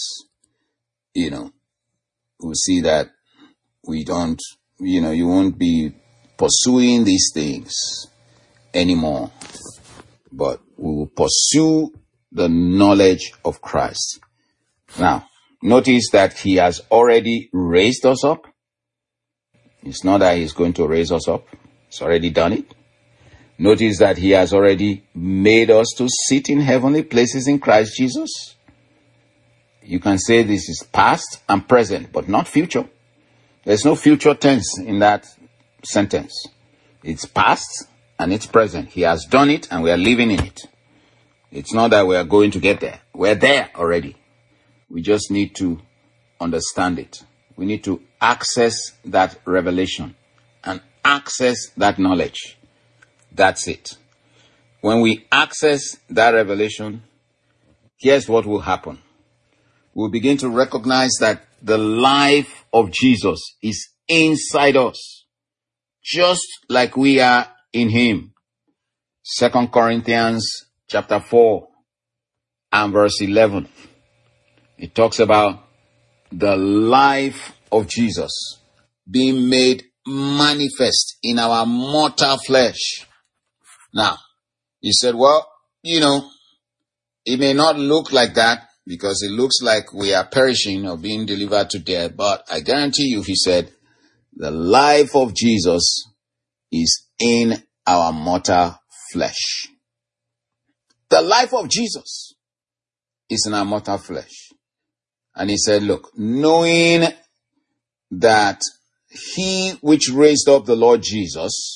we'll see that we don't, you won't be pursuing these things anymore, but we will pursue the knowledge of Christ. Now, notice that he has already raised us up. It's not that he's going to raise us up. He's already done it. Notice that he has already made us to sit in heavenly places in Christ Jesus. You can say this is past and present, but not future. There's no future tense in that sentence. It's past and it's present. He has done it and we are living in it. It's not that we are going to get there. We're there already. We just need to understand it. We need to access that revelation and access that knowledge. That's it. When we access that revelation, here's what will happen. We'll begin to recognize that the life of Jesus is inside us, just like we are in him. 2 Corinthians chapter 4 and verse 11. It talks about the life of Jesus being made manifest in our mortal flesh. Now, you said, well, it may not look like that because it looks like we are perishing or being delivered to death. But I guarantee you, he said, the life of Jesus is in our mortal flesh. The life of Jesus is in our mortal flesh. And he said, look, knowing that he which raised up the Lord Jesus,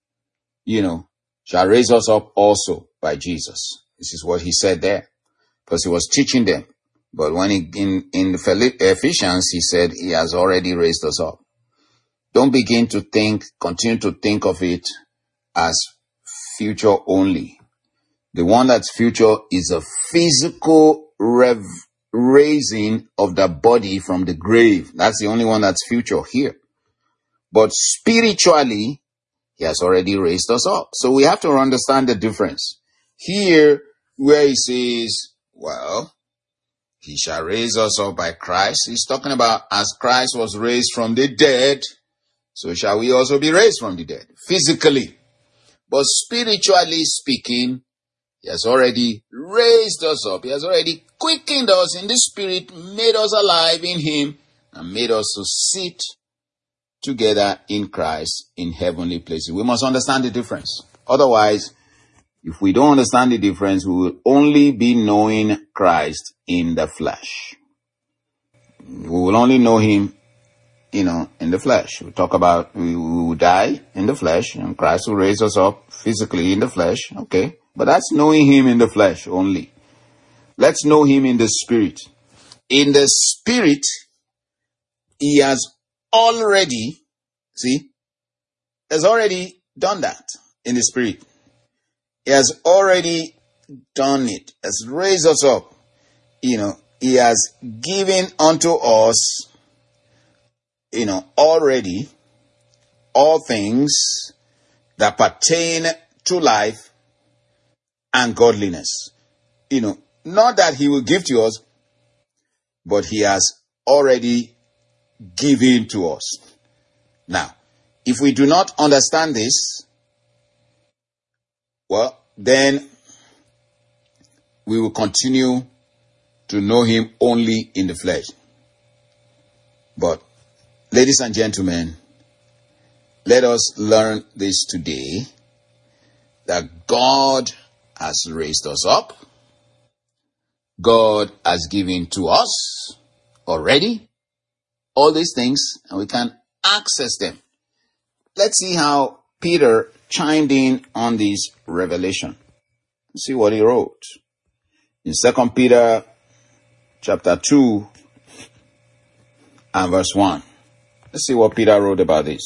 shall raise us up also by Jesus. This is what he said there, because he was teaching them. But when in the Ephesians, he said he has already raised us up. Don't continue to think of it as future only. The one that's future is a physical raising of the body from the grave. That's the only one that's future here. But spiritually, he has already raised us up. So we have to understand the difference. Here, where he says, well, he shall raise us up by Christ. He's talking about as Christ was raised from the dead, so shall we also be raised from the dead, physically. But spiritually speaking, he has already raised us up. He has already quickened us in the spirit, made us alive in him, and made us to sit together in Christ in heavenly places. We must understand the difference. Otherwise, if we don't understand the difference, we will only be knowing Christ in the flesh. We will only know him, in the flesh. We talk about we will die in the flesh and Christ will raise us up physically in the flesh. Okay. But that's knowing him in the flesh only. Let's know him in the spirit. In the spirit, he has already done that in the spirit. He has already done it. Has raised us up. He has given unto us, already all things that pertain to life and godliness. Not that he will give to us, but he has already given to us. Now, if we do not understand this, well, then we will continue to know him only in the flesh. But, ladies and gentlemen, let us learn this today, that God has raised us up. God has given to us already all these things, and we can access them. Let's see how Peter chimed in on this revelation. Let's see what he wrote. In 2 Peter chapter 2 and verse 1. Let's see what Peter wrote about this.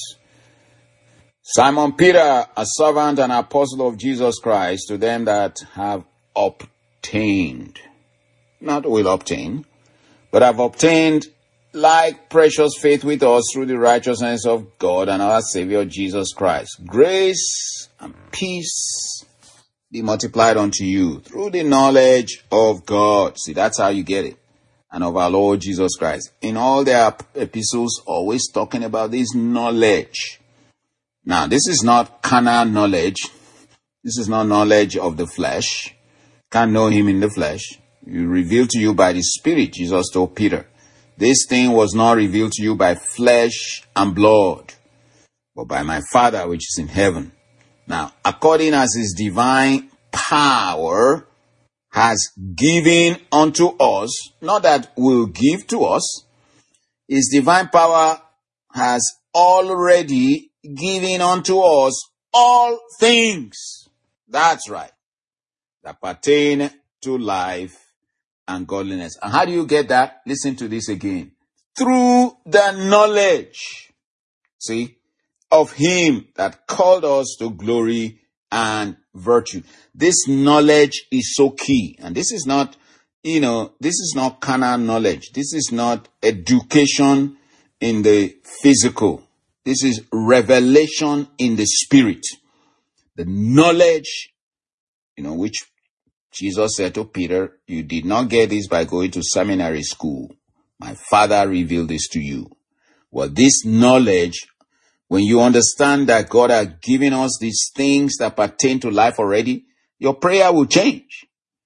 Simon Peter, a servant and apostle of Jesus Christ, to them that have obtained, not will obtain, but have obtained like precious faith with us through the righteousness of God and our Savior Jesus Christ. Grace and peace be multiplied unto you through the knowledge of God. See, that's how you get it. And of our Lord Jesus Christ. In all their epistles, always talking about this knowledge. Now, this is not carnal knowledge. This is not knowledge of the flesh. Can't know him in the flesh. You revealed to you by the Spirit, Jesus told Peter. This thing was not revealed to you by flesh and blood, but by my Father which is in heaven. Now, according as his divine power has given unto us, not that will give to us, his divine power has already given unto us all things. That's right. That pertain to life and godliness. And how do you get that? Listen to this again. Through the knowledge, see, of him that called us to glory and virtue. This knowledge is so key. And this is not, this is not carnal knowledge. This is not education in the physical. This is revelation in the spirit. The knowledge, which Jesus said to Peter, you did not get this by going to seminary school. My Father revealed this to you. Well, this knowledge, when you understand that God has given us these things that pertain to life already, your prayer will change.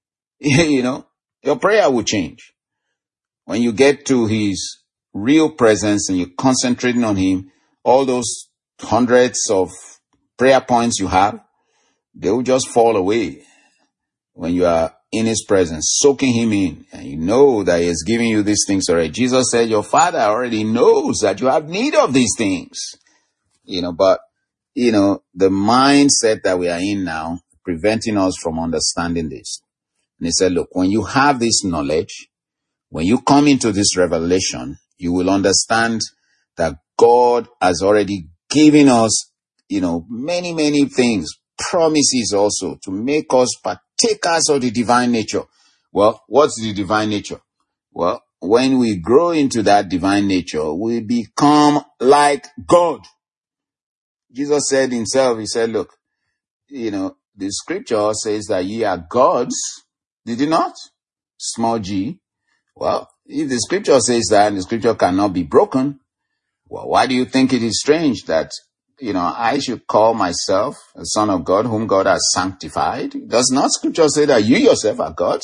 Your prayer will change. When you get to his real presence and you're concentrating on him, all those hundreds of prayer points you have, they will just fall away. When you are in his presence, soaking him in, and you know that he has given you these things already. Jesus said, your Father already knows that you have need of these things. But the mindset that we are in now, preventing us from understanding this. And he said, look, when you have this knowledge, when you come into this revelation, you will understand that God has already given us, many, many things, promises also to make us partakers of the divine nature. Well, what's the divine nature? Well, when we grow into that divine nature, we become like God. Jesus said himself, he said, look, the scripture says that ye are gods. Did it not? Small g. Well, if the scripture says that and the scripture cannot be broken, well, why do you think it is strange that, I should call myself a son of God whom God has sanctified? Does not scripture say that you yourself are gods?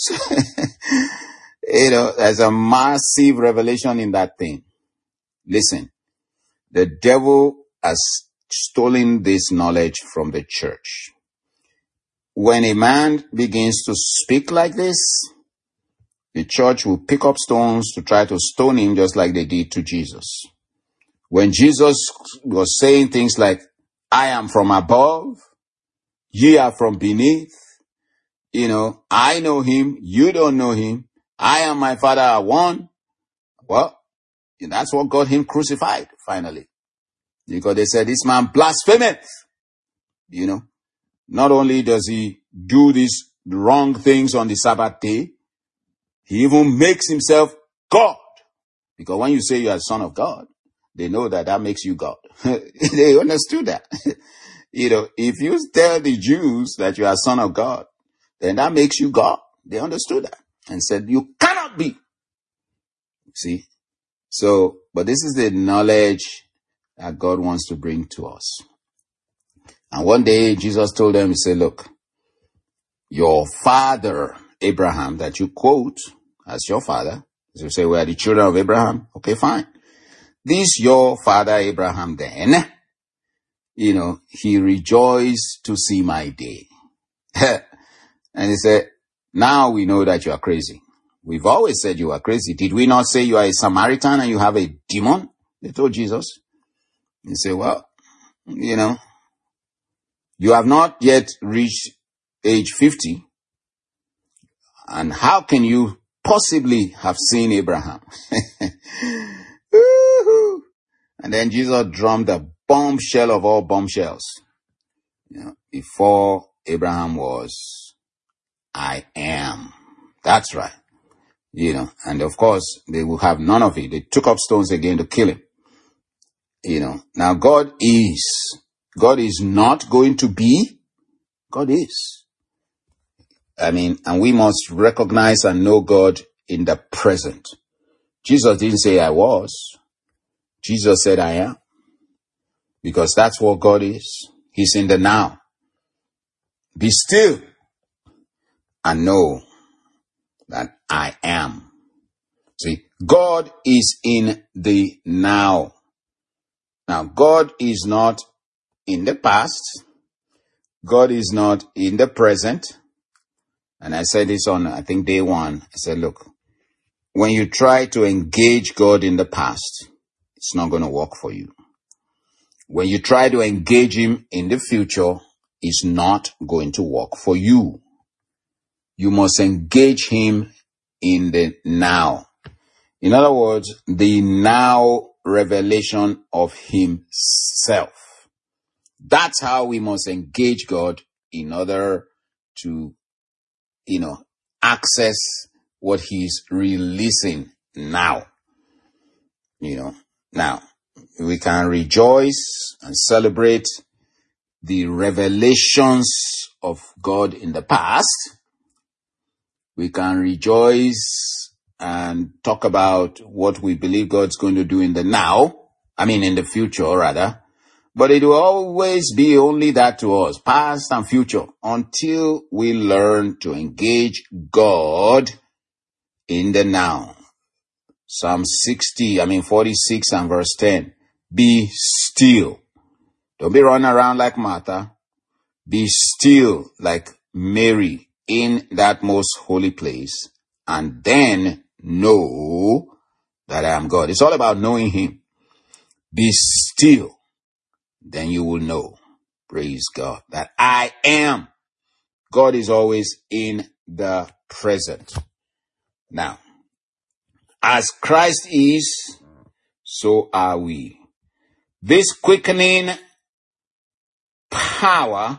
There's a massive revelation in that thing. Listen, the devil has stolen this knowledge from the church. When a man begins to speak like this, the church will pick up stones to try to stone him just like they did to Jesus. When Jesus was saying things like, I am from above, ye are from beneath, I know him, you don't know him, I and my Father are one. Well, that's what got him crucified, finally. Because they said, this man blasphemeth. Not only does he do these wrong things on the Sabbath day, he even makes himself God. Because when you say you are the son of God, they know that makes you God. They understood that. If you tell the Jews that you are son of God, then that makes you God. They understood that and said, you cannot be. See? So, but this is the knowledge that God wants to bring to us. And one day Jesus told them, he said, look, your father, Abraham, that you quote as your father, as you say, we are the children of Abraham. Okay, fine. This your father Abraham then he rejoiced to see my day. And he said, now we know that you are crazy. We've always said you are crazy. Did we not say you are a Samaritan and you have a demon? They told Jesus. He said, well, you have not yet reached age 50. And how can you possibly have seen Abraham? And then Jesus drummed the bombshell of all bombshells. Before Abraham was, I am. That's right. And of course, they will have none of it. They took up stones again to kill him. Now God is not going to be. God is. And we must recognize and know God in the present. Jesus didn't say I was. Jesus said I am. Because that's what God is. He's in the now. Be still and know that I am. See, God is in the now. Now, God is not in the past. God is not in the present. And I said this on, I think, day one. I said, look, when you try to engage God in the past, it's not going to work for you. When you try to engage him in the future, it's not going to work for you. You must engage him in the now. In other words, the now revelation of himself. That's how we must engage God in order to, access what he's releasing now. Now we can rejoice and celebrate the revelations of God in the past. We can rejoice and talk about what we believe God's going to do in the now. In the future, rather. But it will always be only that to us, past and future, until we learn to engage God in the now. Psalm 46 and verse 10. Be still. Don't be running around like Martha. Be still like Mary in that most holy place, and then know that I am God. It's all about knowing him. Be still. Then you will know, praise God, that I am. God is always in the present. Now, as Christ is, so are we. This quickening power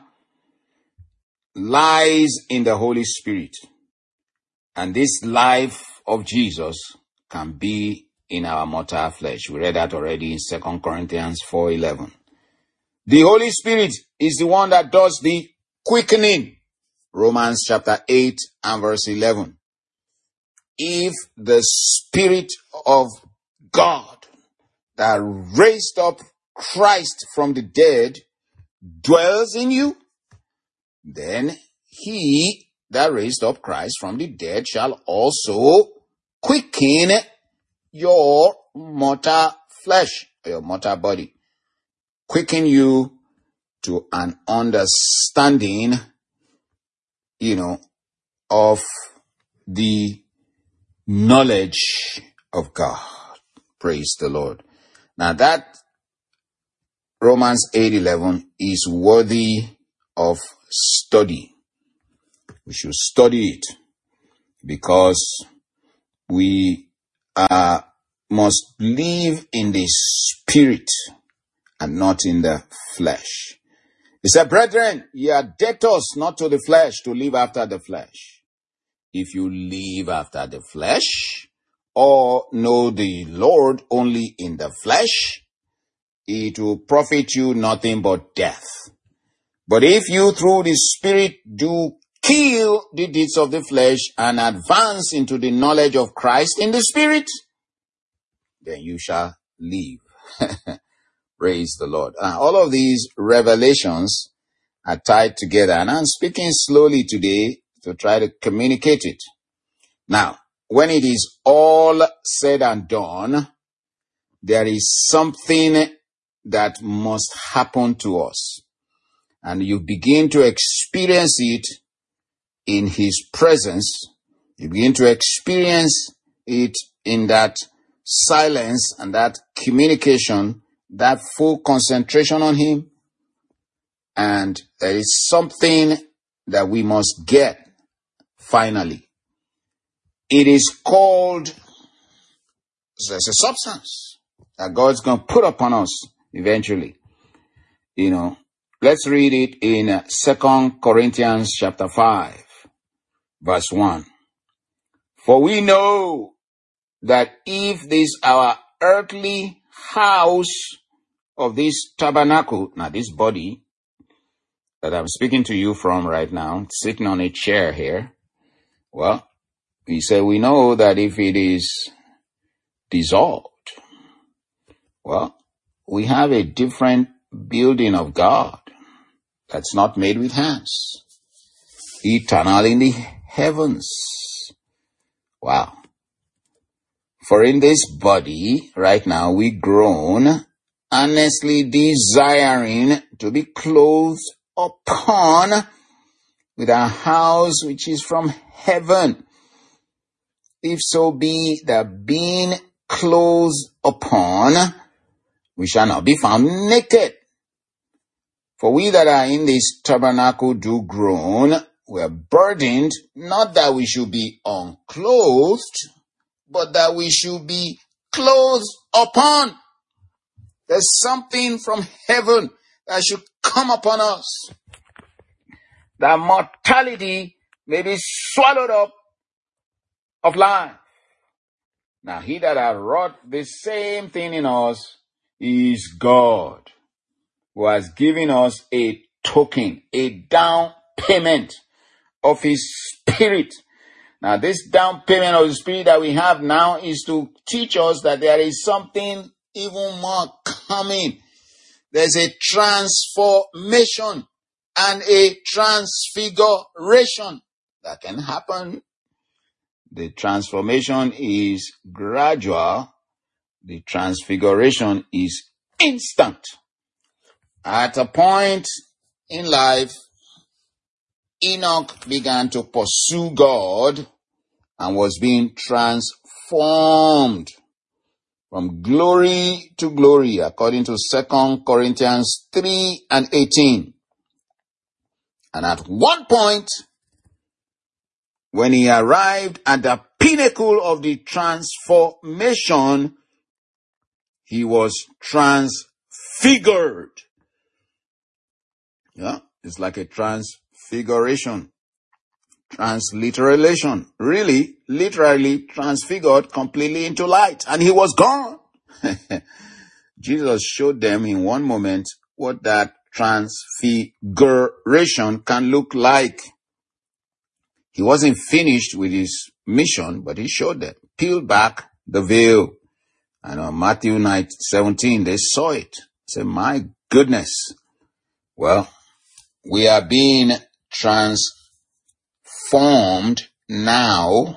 lies in the Holy Spirit. And this life of Jesus can be in our mortal flesh. We read that already in 2 Corinthians 4:11. The Holy Spirit is the one that does the quickening. Romans chapter 8 and verse 11. If the Spirit of God that raised up Christ from the dead dwells in you, then he that raised up Christ from the dead shall also quicken your mortal flesh, your mortal body. Quicken you to an understanding, of the knowledge of God. Praise the Lord. Now that Romans 8:11 is worthy of study. We should study it because we must live in the spirit and not in the flesh. He said, brethren, ye are debtors not to the flesh to live after the flesh. If you live after the flesh or know the Lord only in the flesh, it will profit you nothing but death. But if you through the Spirit do kill the deeds of the flesh and advance into the knowledge of Christ in the Spirit, then you shall live. Praise the Lord. All of these revelations are tied together, and I'm speaking slowly today to try to communicate it. Now, when it is all said and done, there is something that must happen to us. And you begin to experience it in his presence. You begin to experience it in that silence and that communication, that full concentration on him. And there is something that we must get finally. It is called, there's a substance that God's going to put upon us eventually. Let's read it in 2 Corinthians chapter 5, verse 1. For we know that if this our earthly house of this tabernacle, now this body that I'm speaking to you from right now, sitting on a chair here, well, he said we know that if it is dissolved, well, we have a different building of God that's not made with hands, eternal in the heavens. Wow. For in this body, right now, we groan, earnestly desiring to be clothed upon with our house which is from heaven. If so be that being clothed upon, we shall not be found naked. For we that are in this tabernacle do groan, we are burdened, not that we should be unclothed, but that we should be clothed upon. There's something from heaven that should come upon us. That mortality may be swallowed up of life. Now he that hath wrought the same thing in us is God, who has given us a token, a down payment of his Spirit. Now this down payment of the Spirit that we have now is to teach us that there is something even more coming. There's a transformation and a transfiguration that can happen. The transformation is gradual. The transfiguration is instant. At a point in life, Enoch began to pursue God and was being transformed from glory to glory, according to 2 Corinthians 3 and 18. And at one point, when he arrived at the pinnacle of the transformation, he was transfigured. Yeah, it's like a transfiguration, transliteration. Really, literally transfigured completely into light. And he was gone. Jesus showed them in one moment what that transfiguration can look like. He wasn't finished with his mission, but he showed them. Peeled back the veil. And on Matthew 9:17, they saw it. Said, my goodness. Well, we are being transformed now,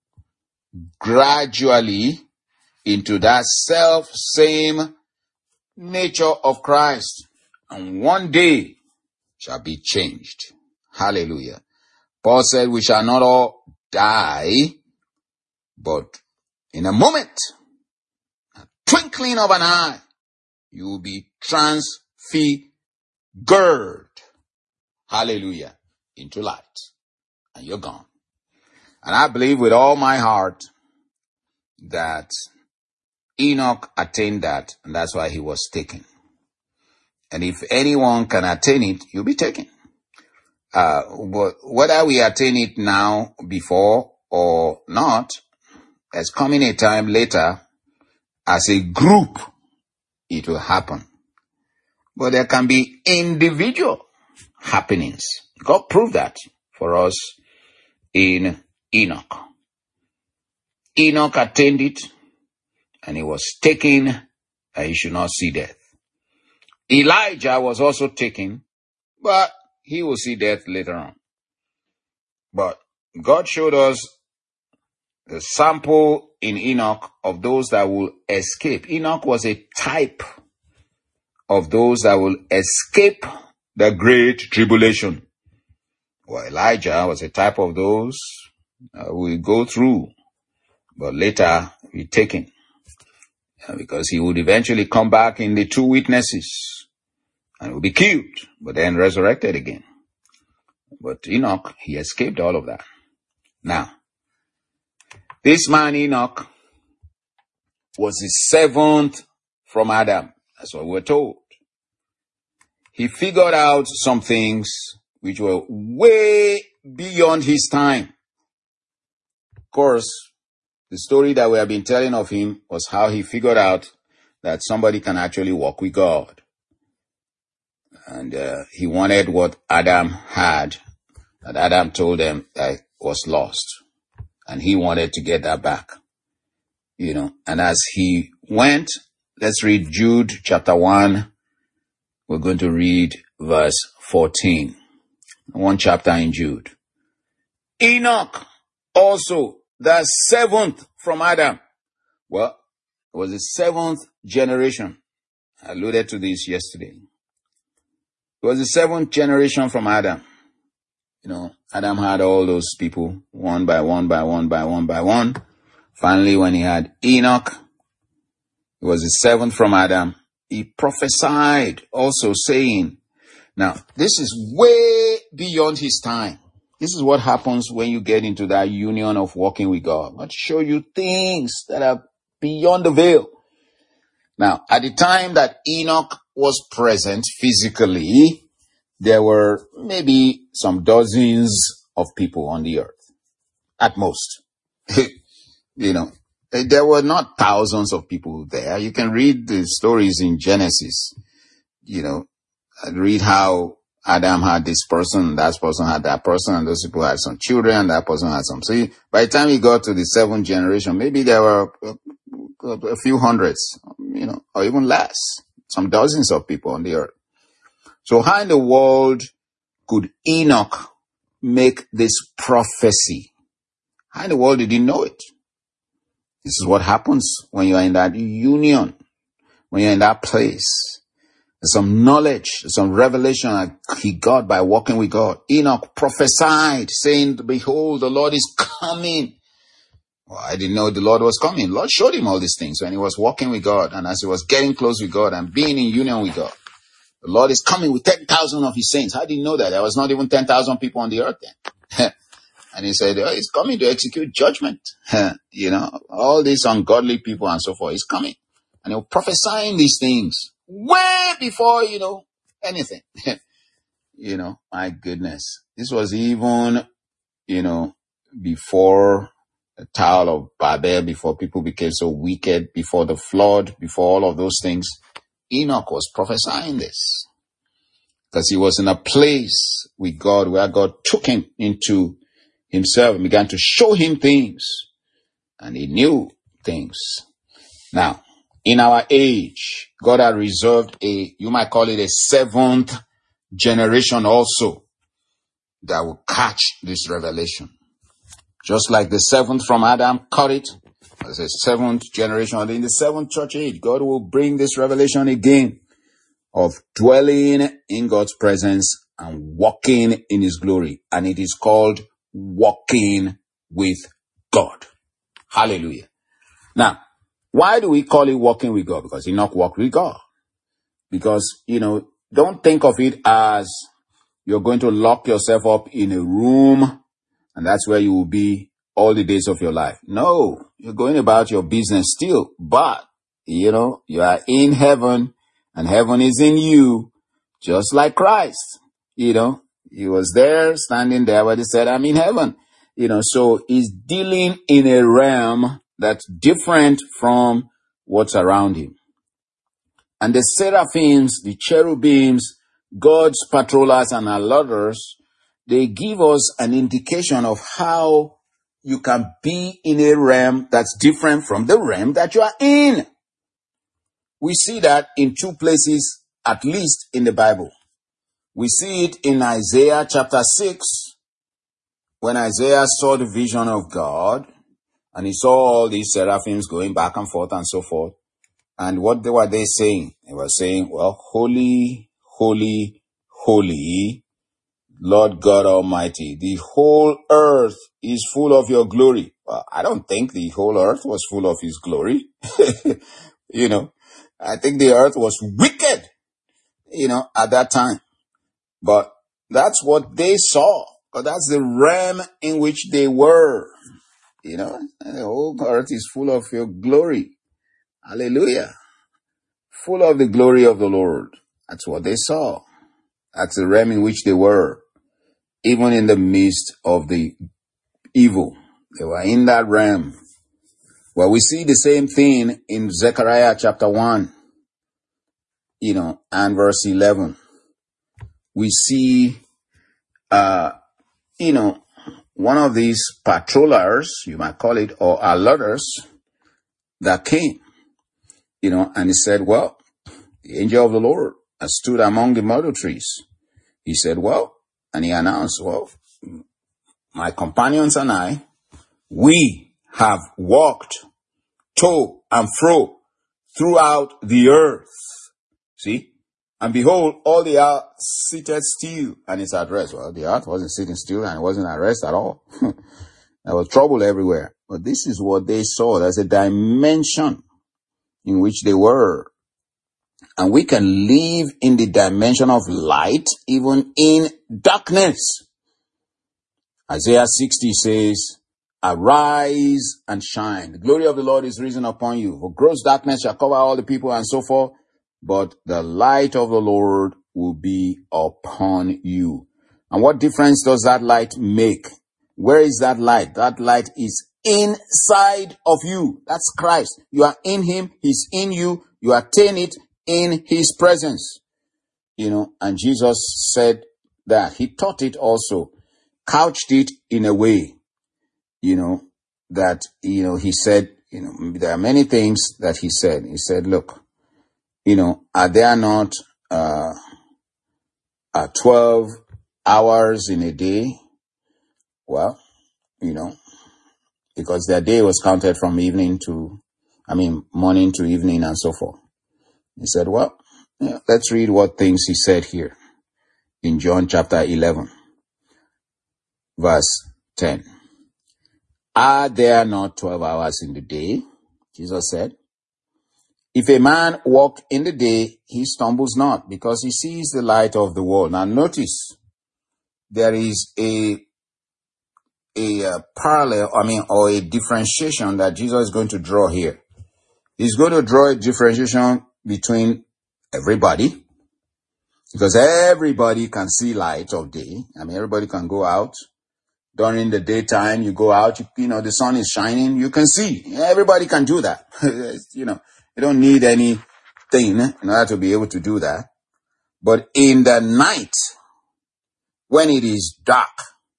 gradually, into that self-same nature of Christ. And one day shall be changed. Hallelujah. Paul said we shall not all die, but in a moment, a twinkling of an eye, you will be transfigured. Hallelujah. Into light. And you're gone. And I believe with all my heart that Enoch attained that, and that's why he was taken. And if anyone can attain it, you'll be taken. But whether we attain it now, before, or not, there's coming a time later, as a group, it will happen. But there can be individual happenings. God proved that for us in Enoch. Enoch attained it, and he was taken, and he should not see death. Elijah was also taken, but he will see death later on. But God showed us the sample in Enoch of those that will escape. Enoch was a type of those that will escape the great tribulation. Well, Elijah was a type of those we go through, but later be taken, because he would eventually come back in the two witnesses and will be killed, but then resurrected again. But Enoch, he escaped all of that. Now, this man Enoch was the seventh from Adam. That's what we're told. He figured out some things which were way beyond his time. Of course, the story that we have been telling of him was how he figured out that somebody can actually walk with God. And he wanted what Adam had, that Adam told him that was lost. And he wanted to get that back. And as he went, let's read Jude chapter 1. We're going to read verse 14. One chapter in Jude. Enoch also, the seventh from Adam. Well, it was the seventh generation. I alluded to this yesterday. It was the seventh generation from Adam. Adam had all those people, one by one by one by one by one. Finally, when he had Enoch, it was the seventh from Adam. He prophesied also saying, now, this is way beyond his time. This is what happens when you get into that union of walking with God. I'm going to show you things that are beyond the veil. Now, at the time that Enoch was present physically, there were maybe some dozens of people on the earth, at most. There were not thousands of people there. You can read the stories in Genesis, and read how Adam had this person, that person had that person, and those people had some children, and that person had some. So by the time you got to the seventh generation, maybe there were a few hundreds, or even less, some dozens of people on the earth. So how in the world could Enoch make this prophecy? How in the world did he know it? This is what happens when you are in that union, when you're in that place. There's some knowledge, some revelation that he got by walking with God. Enoch prophesied, saying, behold, the Lord is coming. Well, I didn't know the Lord was coming. The Lord showed him all these things when he was walking with God, and as he was getting close with God and being in union with God. The Lord is coming with 10,000 of his saints. How did you know that? There was not even 10,000 people on the earth then. And he said, he's coming to execute judgment. All these ungodly people and so forth. He's coming. And he was prophesying these things way before, anything. My goodness. This was even, before the Tower of Babel, before people became so wicked, before the flood, before all of those things. Enoch was prophesying this. Because he was in a place with God where God took him into himself and began to show him things. And he knew things. Now, in our age, God had reserved you might call it a seventh generation also that will catch this revelation. Just like the seventh from Adam caught it, as a seventh generation, and in the seventh church age, God will bring this revelation again of dwelling in God's presence and walking in his glory. And it is called walking with God. Hallelujah. Now, why do we call it walking with God? Because Enoch walked with God. Because, don't think of it as you're going to lock yourself up in a room and that's where you will be all the days of your life. No, you're going about your business still, but, you are in heaven and heaven is in you, just like Christ. He was there, standing there, but he said, I'm in heaven. So he's dealing in a realm that's different from what's around him. And the seraphims, the cherubims, God's patrollers and alerters, they give us an indication of how you can be in a realm that's different from the realm that you are in. We see that in two places, at least in the Bible. We see it in Isaiah chapter 6, when Isaiah saw the vision of God, and he saw all these seraphims going back and forth and so forth. And what were they saying? They were saying, well, holy, holy, holy, Lord God Almighty, the whole earth is full of your glory. Well, I don't think the whole earth was full of his glory. I think the earth was wicked, at that time. But that's what they saw. Because that's the realm in which they were. And the whole earth is full of your glory. Hallelujah. Full of the glory of the Lord. That's what they saw. That's the realm in which they were. Even in the midst of the evil. They were in that realm. Well, we see the same thing in Zechariah chapter 1, and verse 11. We see, one of these patrollers, you might call it, or alerters that came, and he said, well, the angel of the Lord has stood among the myrtle trees. He said, well, and he announced, well, my companions and I, we have walked to and fro throughout the earth. See? And behold, all the earth seated still and it's at rest. Well, the earth wasn't sitting still and it wasn't at rest at all. There was trouble everywhere. But this is what they saw. There's a dimension in which they were. And we can live in the dimension of light, even in darkness. Isaiah 60 says, arise and shine. The glory of the Lord is risen upon you. For gross darkness shall cover all the people and so forth. But the light of the Lord will be upon you. And what difference does that light make? Where is that light? That light is inside of you. That's Christ. You are in him. He's in you. You attain it in his presence. And Jesus said that. He taught it also. Couched it in a way, that, he said, there are many things that he said. He said, look, are there not 12 hours in a day? Well, because their day was counted from morning to evening and so forth. He said, well, let's read what things he said here in John chapter 11, verse 10. Are there not 12 hours in the day? Jesus said. If a man walk in the day, he stumbles not, because he sees the light of the world. Now notice, there is a parallel, or a differentiation that Jesus is going to draw here. He's going to draw a differentiation between everybody, because everybody can see light of day. Everybody can go out. During the daytime, you go out, the sun is shining, you can see. Everybody can do that. You don't need anything in order to be able to do that. But in the night, when it is dark,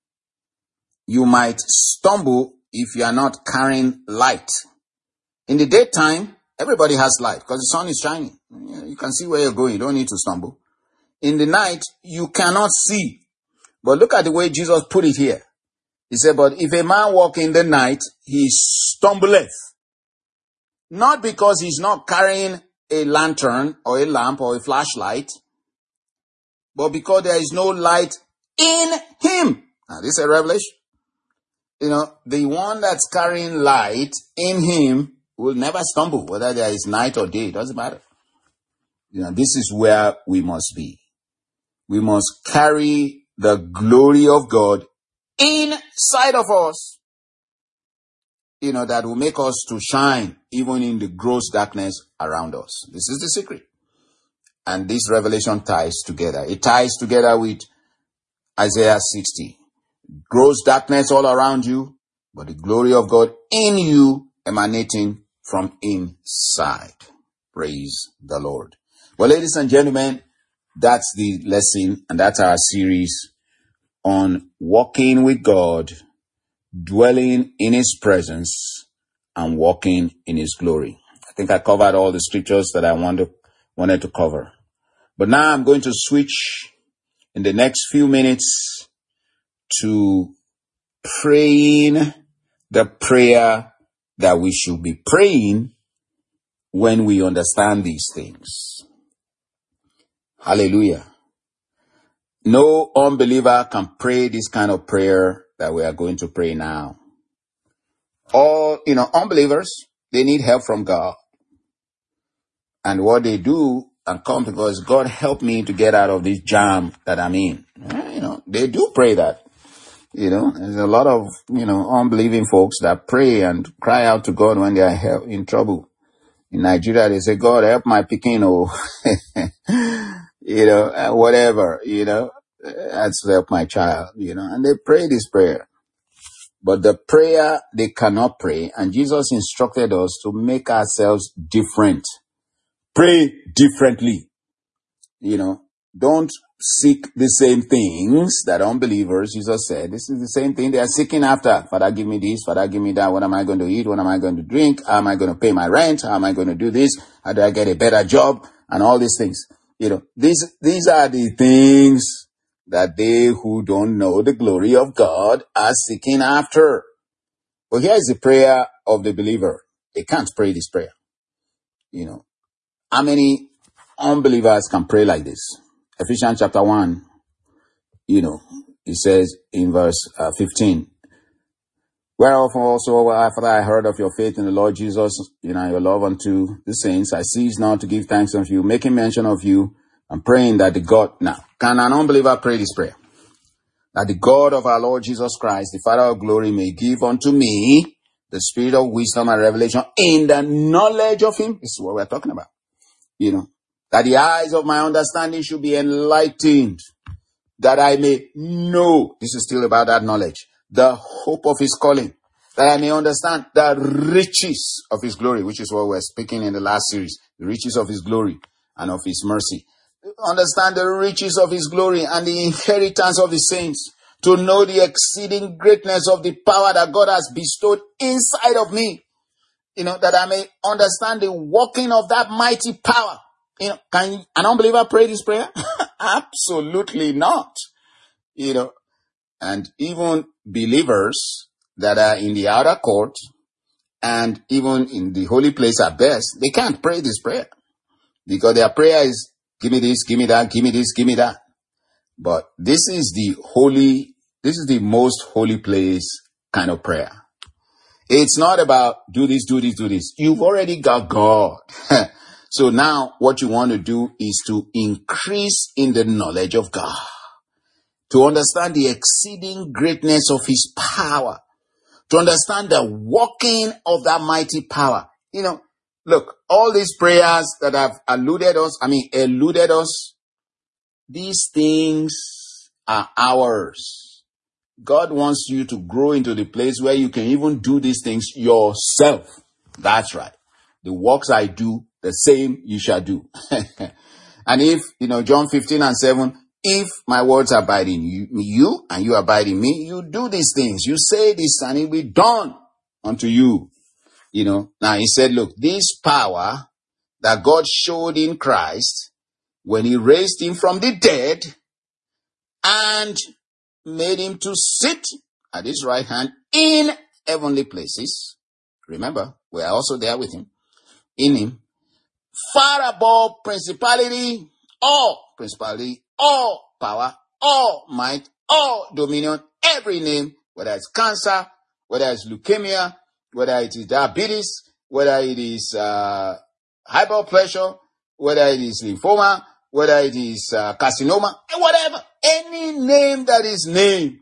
you might stumble if you are not carrying light. In the daytime, everybody has light because the sun is shining. You can see where you're going. You don't need to stumble. In the night, you cannot see. But look at the way Jesus put it here. He said, but if a man walk in the night, he stumbleth. Not because he's not carrying a lantern or a lamp or a flashlight, but because there is no light in him. Now, this is a revelation. The one that's carrying light in him will never stumble, whether there is night or day. It doesn't matter. This is where we must be. We must carry the glory of God inside of us, that will make us to shine even in the gross darkness around us. This is the secret. And this revelation ties together. It ties together with Isaiah 60. Gross darkness all around you, but the glory of God in you emanating from inside. Praise the Lord. Well, ladies and gentlemen, that's the lesson, and that's our series on walking with God, dwelling in his presence, and walking in his glory. I think I covered all the scriptures that I wanted to cover. But now I'm going to switch in the next few minutes to praying the prayer that we should be praying when we understand these things. Hallelujah. No unbeliever can pray this kind of prayer that we are going to pray now. All, unbelievers, they need help from God. And what they do and come because God help me to get out of this jam that I'm in. They do pray that. There's a lot of, unbelieving folks that pray and cry out to God when they are in trouble. In Nigeria, they say, God, help my Pekin, whatever, that's help my child, and they pray this prayer. But the prayer they cannot pray, and Jesus instructed us to make ourselves different. Pray differently. Don't seek the same things that unbelievers, Jesus said. This is the same thing they are seeking after. Father, give me this. Father, give me that. What am I going to eat? What am I going to drink? How am I going to pay my rent? How am I going to do this? How do I get a better job? And all these things. These are the things that they who don't know the glory of God are seeking after. But here is the prayer of the believer. They can't pray this prayer. How many unbelievers can pray like this? Ephesians chapter 1, it says in verse 15, whereof also after I heard of your faith in the Lord Jesus, your love unto the saints, I cease not to give thanks unto you, making mention of you, and praying that the God, now, can an unbeliever pray this prayer? That the God of our Lord Jesus Christ, the Father of glory, may give unto me the spirit of wisdom and revelation in the knowledge of him. This is what we're talking about. That the eyes of my understanding should be enlightened, that I may know, this is still about that knowledge, the hope of his calling, that I may understand the riches of his glory, which is what we're speaking in the last series, the riches of his glory and of his mercy. Understand the riches of his glory and the inheritance of the saints, to know the exceeding greatness of the power that God has bestowed inside of me, that I may understand the working of that mighty power. Can an unbeliever pray this prayer? Absolutely not. And even believers that are in the outer court and even in the holy place at best, they can't pray this prayer because their prayer is, give me this, give me that, give me this, give me that. But this is the most holy place kind of prayer. It's not about do this, do this, do this. You've already got God. So now what you want to do is to increase in the knowledge of God, to understand the exceeding greatness of his power, to understand the working of that mighty power. Look, all these prayers that have eluded us, these things are ours. God wants you to grow into the place where you can even do these things yourself. That's right. The works I do, the same you shall do. And if, John 15:7, if my words abide in you and you abide in me, you do these things. You say this and it will be done unto you. Now he said, look, this power that God showed in Christ when he raised him from the dead and made him to sit at his right hand in heavenly places. Remember, we are also there with him, in him, far above principality, all power, all might, all dominion, every name, whether it's cancer, whether it's leukemia, whether it is diabetes, whether it is high blood pressure, whether it is lymphoma, whether it is carcinoma, whatever, any name that is named,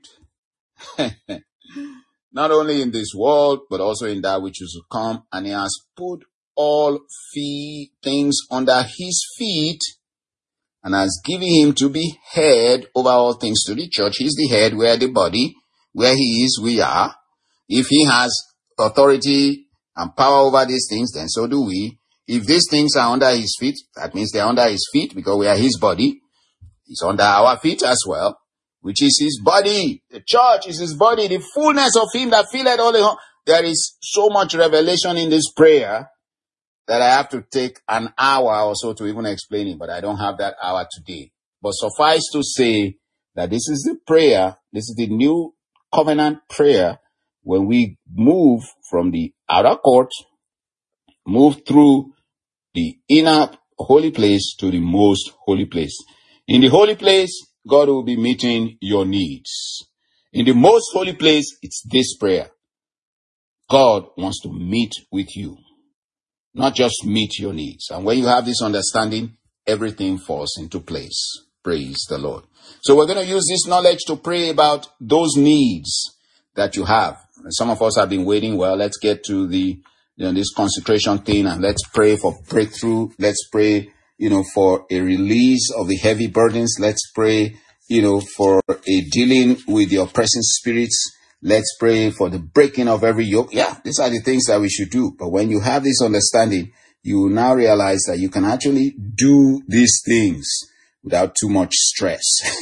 not only in this world, but also in that which is to come, and he has put all things under his feet, and has given him to be head over all things to the church. He's the head, we are the body. Where he is, we are. If he has authority and power over these things, then so do we. If these things are under his feet, that means they're under his feet because we are his body. He's under our feet as well, which is his body. The church is his body, the fullness of him that filleth all the whole. There is so much revelation in this prayer that I have to take an hour or so to even explain it, but I don't have that hour today. But suffice to say that this is the prayer, this is the new covenant prayer when we move from the outer court, move through the inner holy place to the most holy place. In the holy place, God will be meeting your needs. In the most holy place, it's this prayer. God wants to meet with you, not just meet your needs. And when you have this understanding, everything falls into place. Praise the Lord. So we're going to use this knowledge to pray about those needs that you have. Some of us have been waiting. Well, let's get to this consecration thing and let's pray for breakthrough. Let's pray, for a release of the heavy burdens. Let's pray, for a dealing with the oppressing spirits. Let's pray for the breaking of every yoke. Yeah, these are the things that we should do. But when you have this understanding, you will now realize that you can actually do these things without too much stress.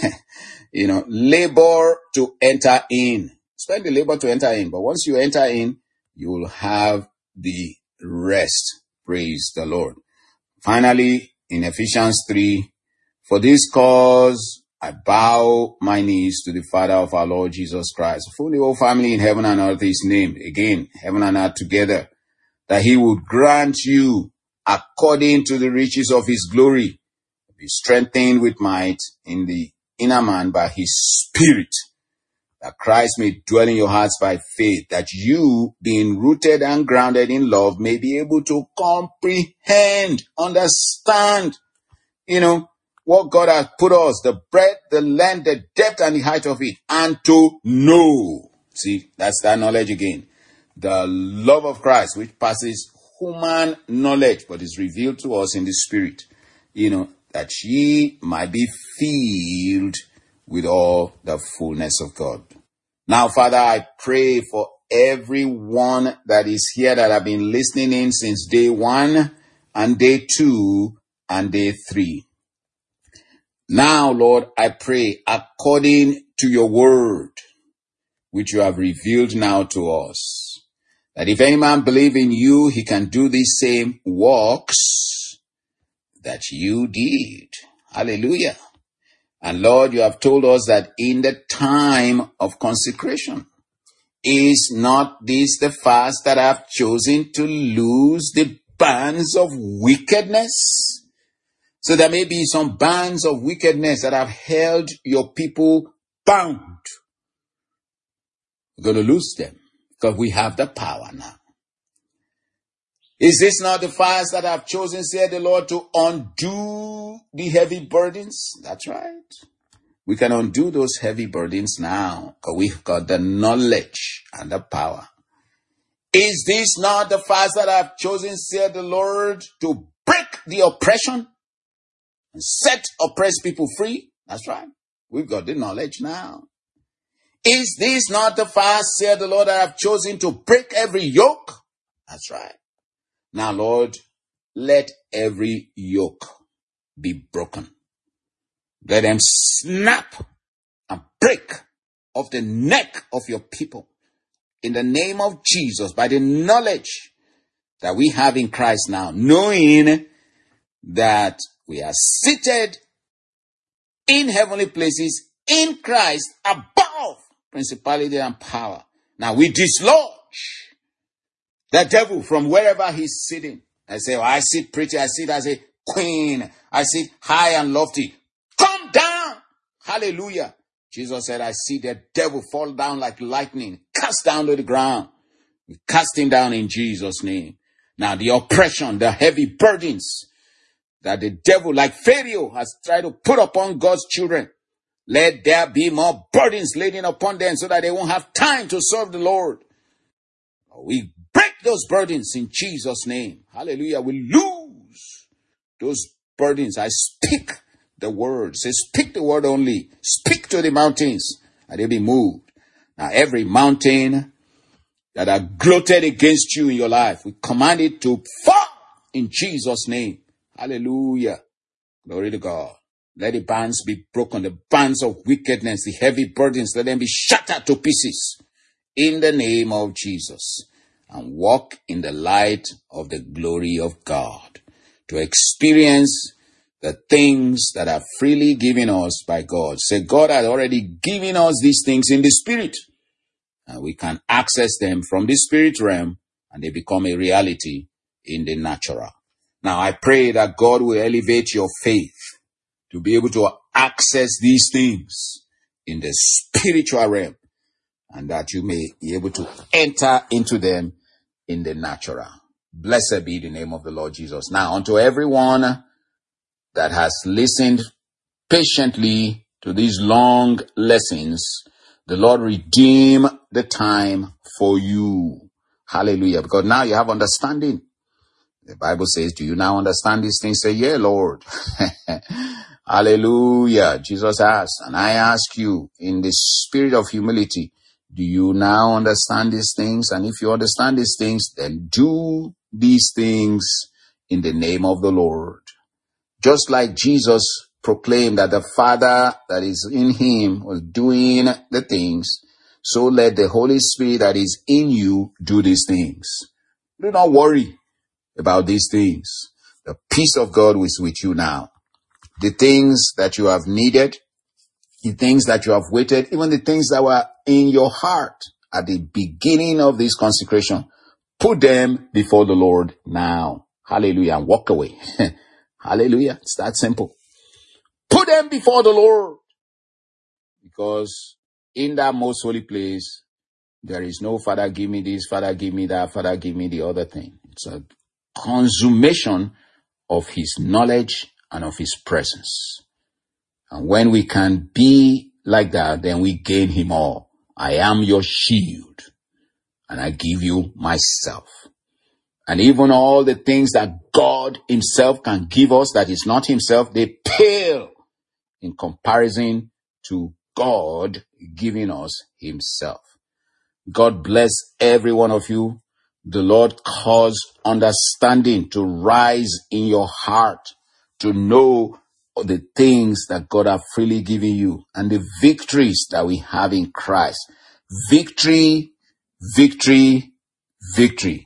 Labor to enter in. Spend the labor to enter in. But once you enter in, you will have the rest. Praise the Lord. Finally, in Ephesians 3, for this cause I bow my knees to the Father of our Lord Jesus Christ, for the whole family in heaven and earth is named. Again, heaven and earth together, that he would grant you, according to the riches of his glory, be strengthened with might in the inner man by his Spirit, that Christ may dwell in your hearts by faith, that you, being rooted and grounded in love, may be able to comprehend, understand, what God has put us, the breadth, the length, the depth, and the height of it, and to know. See, that's that knowledge again. The love of Christ, which passes human knowledge, but is revealed to us in the Spirit, that ye might be filled with all the fullness of God. Now, Father, I pray for everyone that is here that have been listening in since day 1 and day 2 and day 3. Now, Lord, I pray according to your word, which you have revealed now to us, that if any man believe in you, he can do these same works that you did. Hallelujah. And Lord, you have told us that in the time of consecration, is not this the fast that I have chosen to loose the bands of wickedness? So there may be some bands of wickedness that have held your people bound. We're going to loose them because we have the power now. Is this not the fast that I've chosen, said the Lord, to undo the heavy burdens? That's right. We can undo those heavy burdens now because we've got the knowledge and the power. Is this not the fast that I've chosen, said the Lord, to break the oppression and set oppressed people free? That's right. We've got the knowledge now. Is this not the fast, said the Lord, that I've chosen to break every yoke? That's right. Now, Lord, let every yoke be broken. Let them snap and break off the neck of your people. In the name of Jesus, by the knowledge that we have in Christ now, knowing that we are seated in heavenly places in Christ above principality and power. Now we dislodge the devil from wherever he's sitting. I say, I sit pretty, I sit as a queen, I sit high and lofty. Come down! Hallelujah. Jesus said, I see the devil fall down like lightning, cast down to the ground. We cast him down in Jesus' name. Now the oppression, the heavy burdens that the devil, like Pharaoh, has tried to put upon God's children, let there be more burdens laden upon them so that they won't have time to serve the Lord. We break those burdens in Jesus' name. Hallelujah. We lose those burdens. I speak the word. Say, speak the word only. Speak to the mountains and they'll be moved. Now, every mountain that are gloated against you in your life, we command it to fall in Jesus' name. Hallelujah. Glory to God. Let the bands be broken, the bands of wickedness, the heavy burdens, let them be shattered to pieces in the name of Jesus, and walk in the light of the glory of God to experience the things that are freely given us by God. Say, God had already given us these things in the spirit, and we can access them from the spirit realm, and they become a reality in the natural. Now I pray that God will elevate your faith to be able to access these things in the spiritual realm, and that you may be able to enter into them in the natural. Blessed be the name of the Lord Jesus. Now, unto everyone that has listened patiently to these long lessons, the Lord redeem the time for you. Hallelujah. Because now you have understanding. The Bible says, do you now understand these things? Say, yeah, Lord. Hallelujah. Jesus asked, and I ask you in the spirit of humility, do you now understand these things? And if you understand these things, then do these things in the name of the Lord. Just like Jesus proclaimed that the Father that is in him was doing the things, so let the Holy Spirit that is in you do these things. Do not worry about these things. The peace of God is with you now. The things that you have needed, the things that you have waited, even the things that were in your heart at the beginning of this consecration, put them before the Lord now. Hallelujah. And walk away. Hallelujah. It's that simple. Put them before the Lord. Because in that most holy place, there is no Father, give me this, Father, give me that, Father, give me the other thing. It's a consummation of his knowledge and of his presence. And when we can be like that, then we gain him all. I am your shield, and I give you myself. And even all the things that God himself can give us that is not himself, they pale in comparison to God giving us himself. God bless every one of you. The Lord cause understanding to rise in your heart, to know the things that God has freely given you and the victories that we have in Christ. Victory, victory, victory.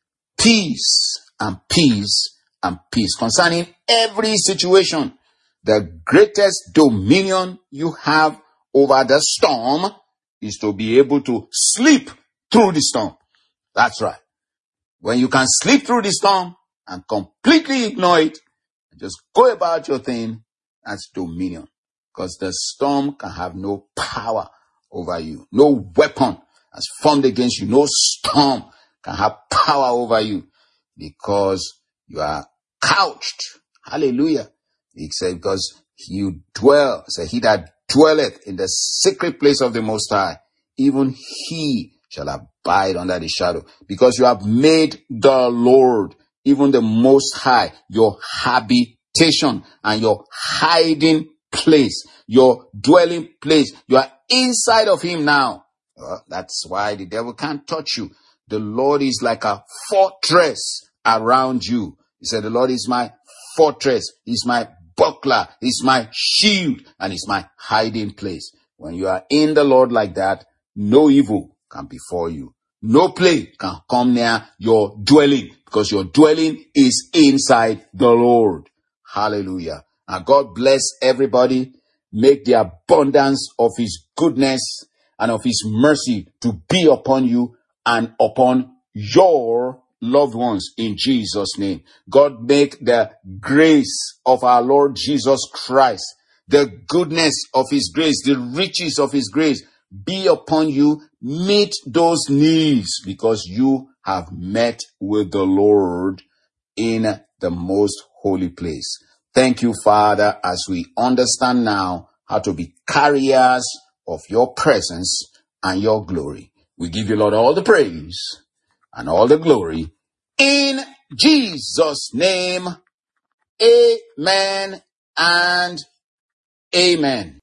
Peace and peace and peace. Concerning every situation, the greatest dominion you have over the storm is to be able to sleep through the storm. That's right. When you can sleep through the storm and completely ignore it, and just go about your thing, that's dominion. Because the storm can have no power over you. No weapon has formed against you. No storm can have power over you, because you are couched. Hallelujah. He said, because you dwell, so he that dwelleth in the secret place of the Most High, even he shall abide under the shadow. Because you have made the Lord, even the Most High, your habitation and your hiding place, your dwelling place. You are inside of him now. That's why the devil can't touch you. The Lord is like a fortress around you. He said, the Lord is my fortress. He's my buckler. He's my shield. And he's my hiding place. When you are in the Lord like that, no evil can befall you. No plague can come near your dwelling, because your dwelling is inside the Lord. Hallelujah. And God bless everybody. Make the abundance of his goodness and of his mercy to be upon you and upon your loved ones in Jesus' name. God make the grace of our Lord Jesus Christ, the goodness of his grace, the riches of his grace be upon you. Meet those needs, because you have met with the Lord in the most holy place. Thank you, Father, as we understand now how to be carriers of your presence and your glory. We give you, Lord, all the praise and all the glory. In Jesus' name, amen and amen.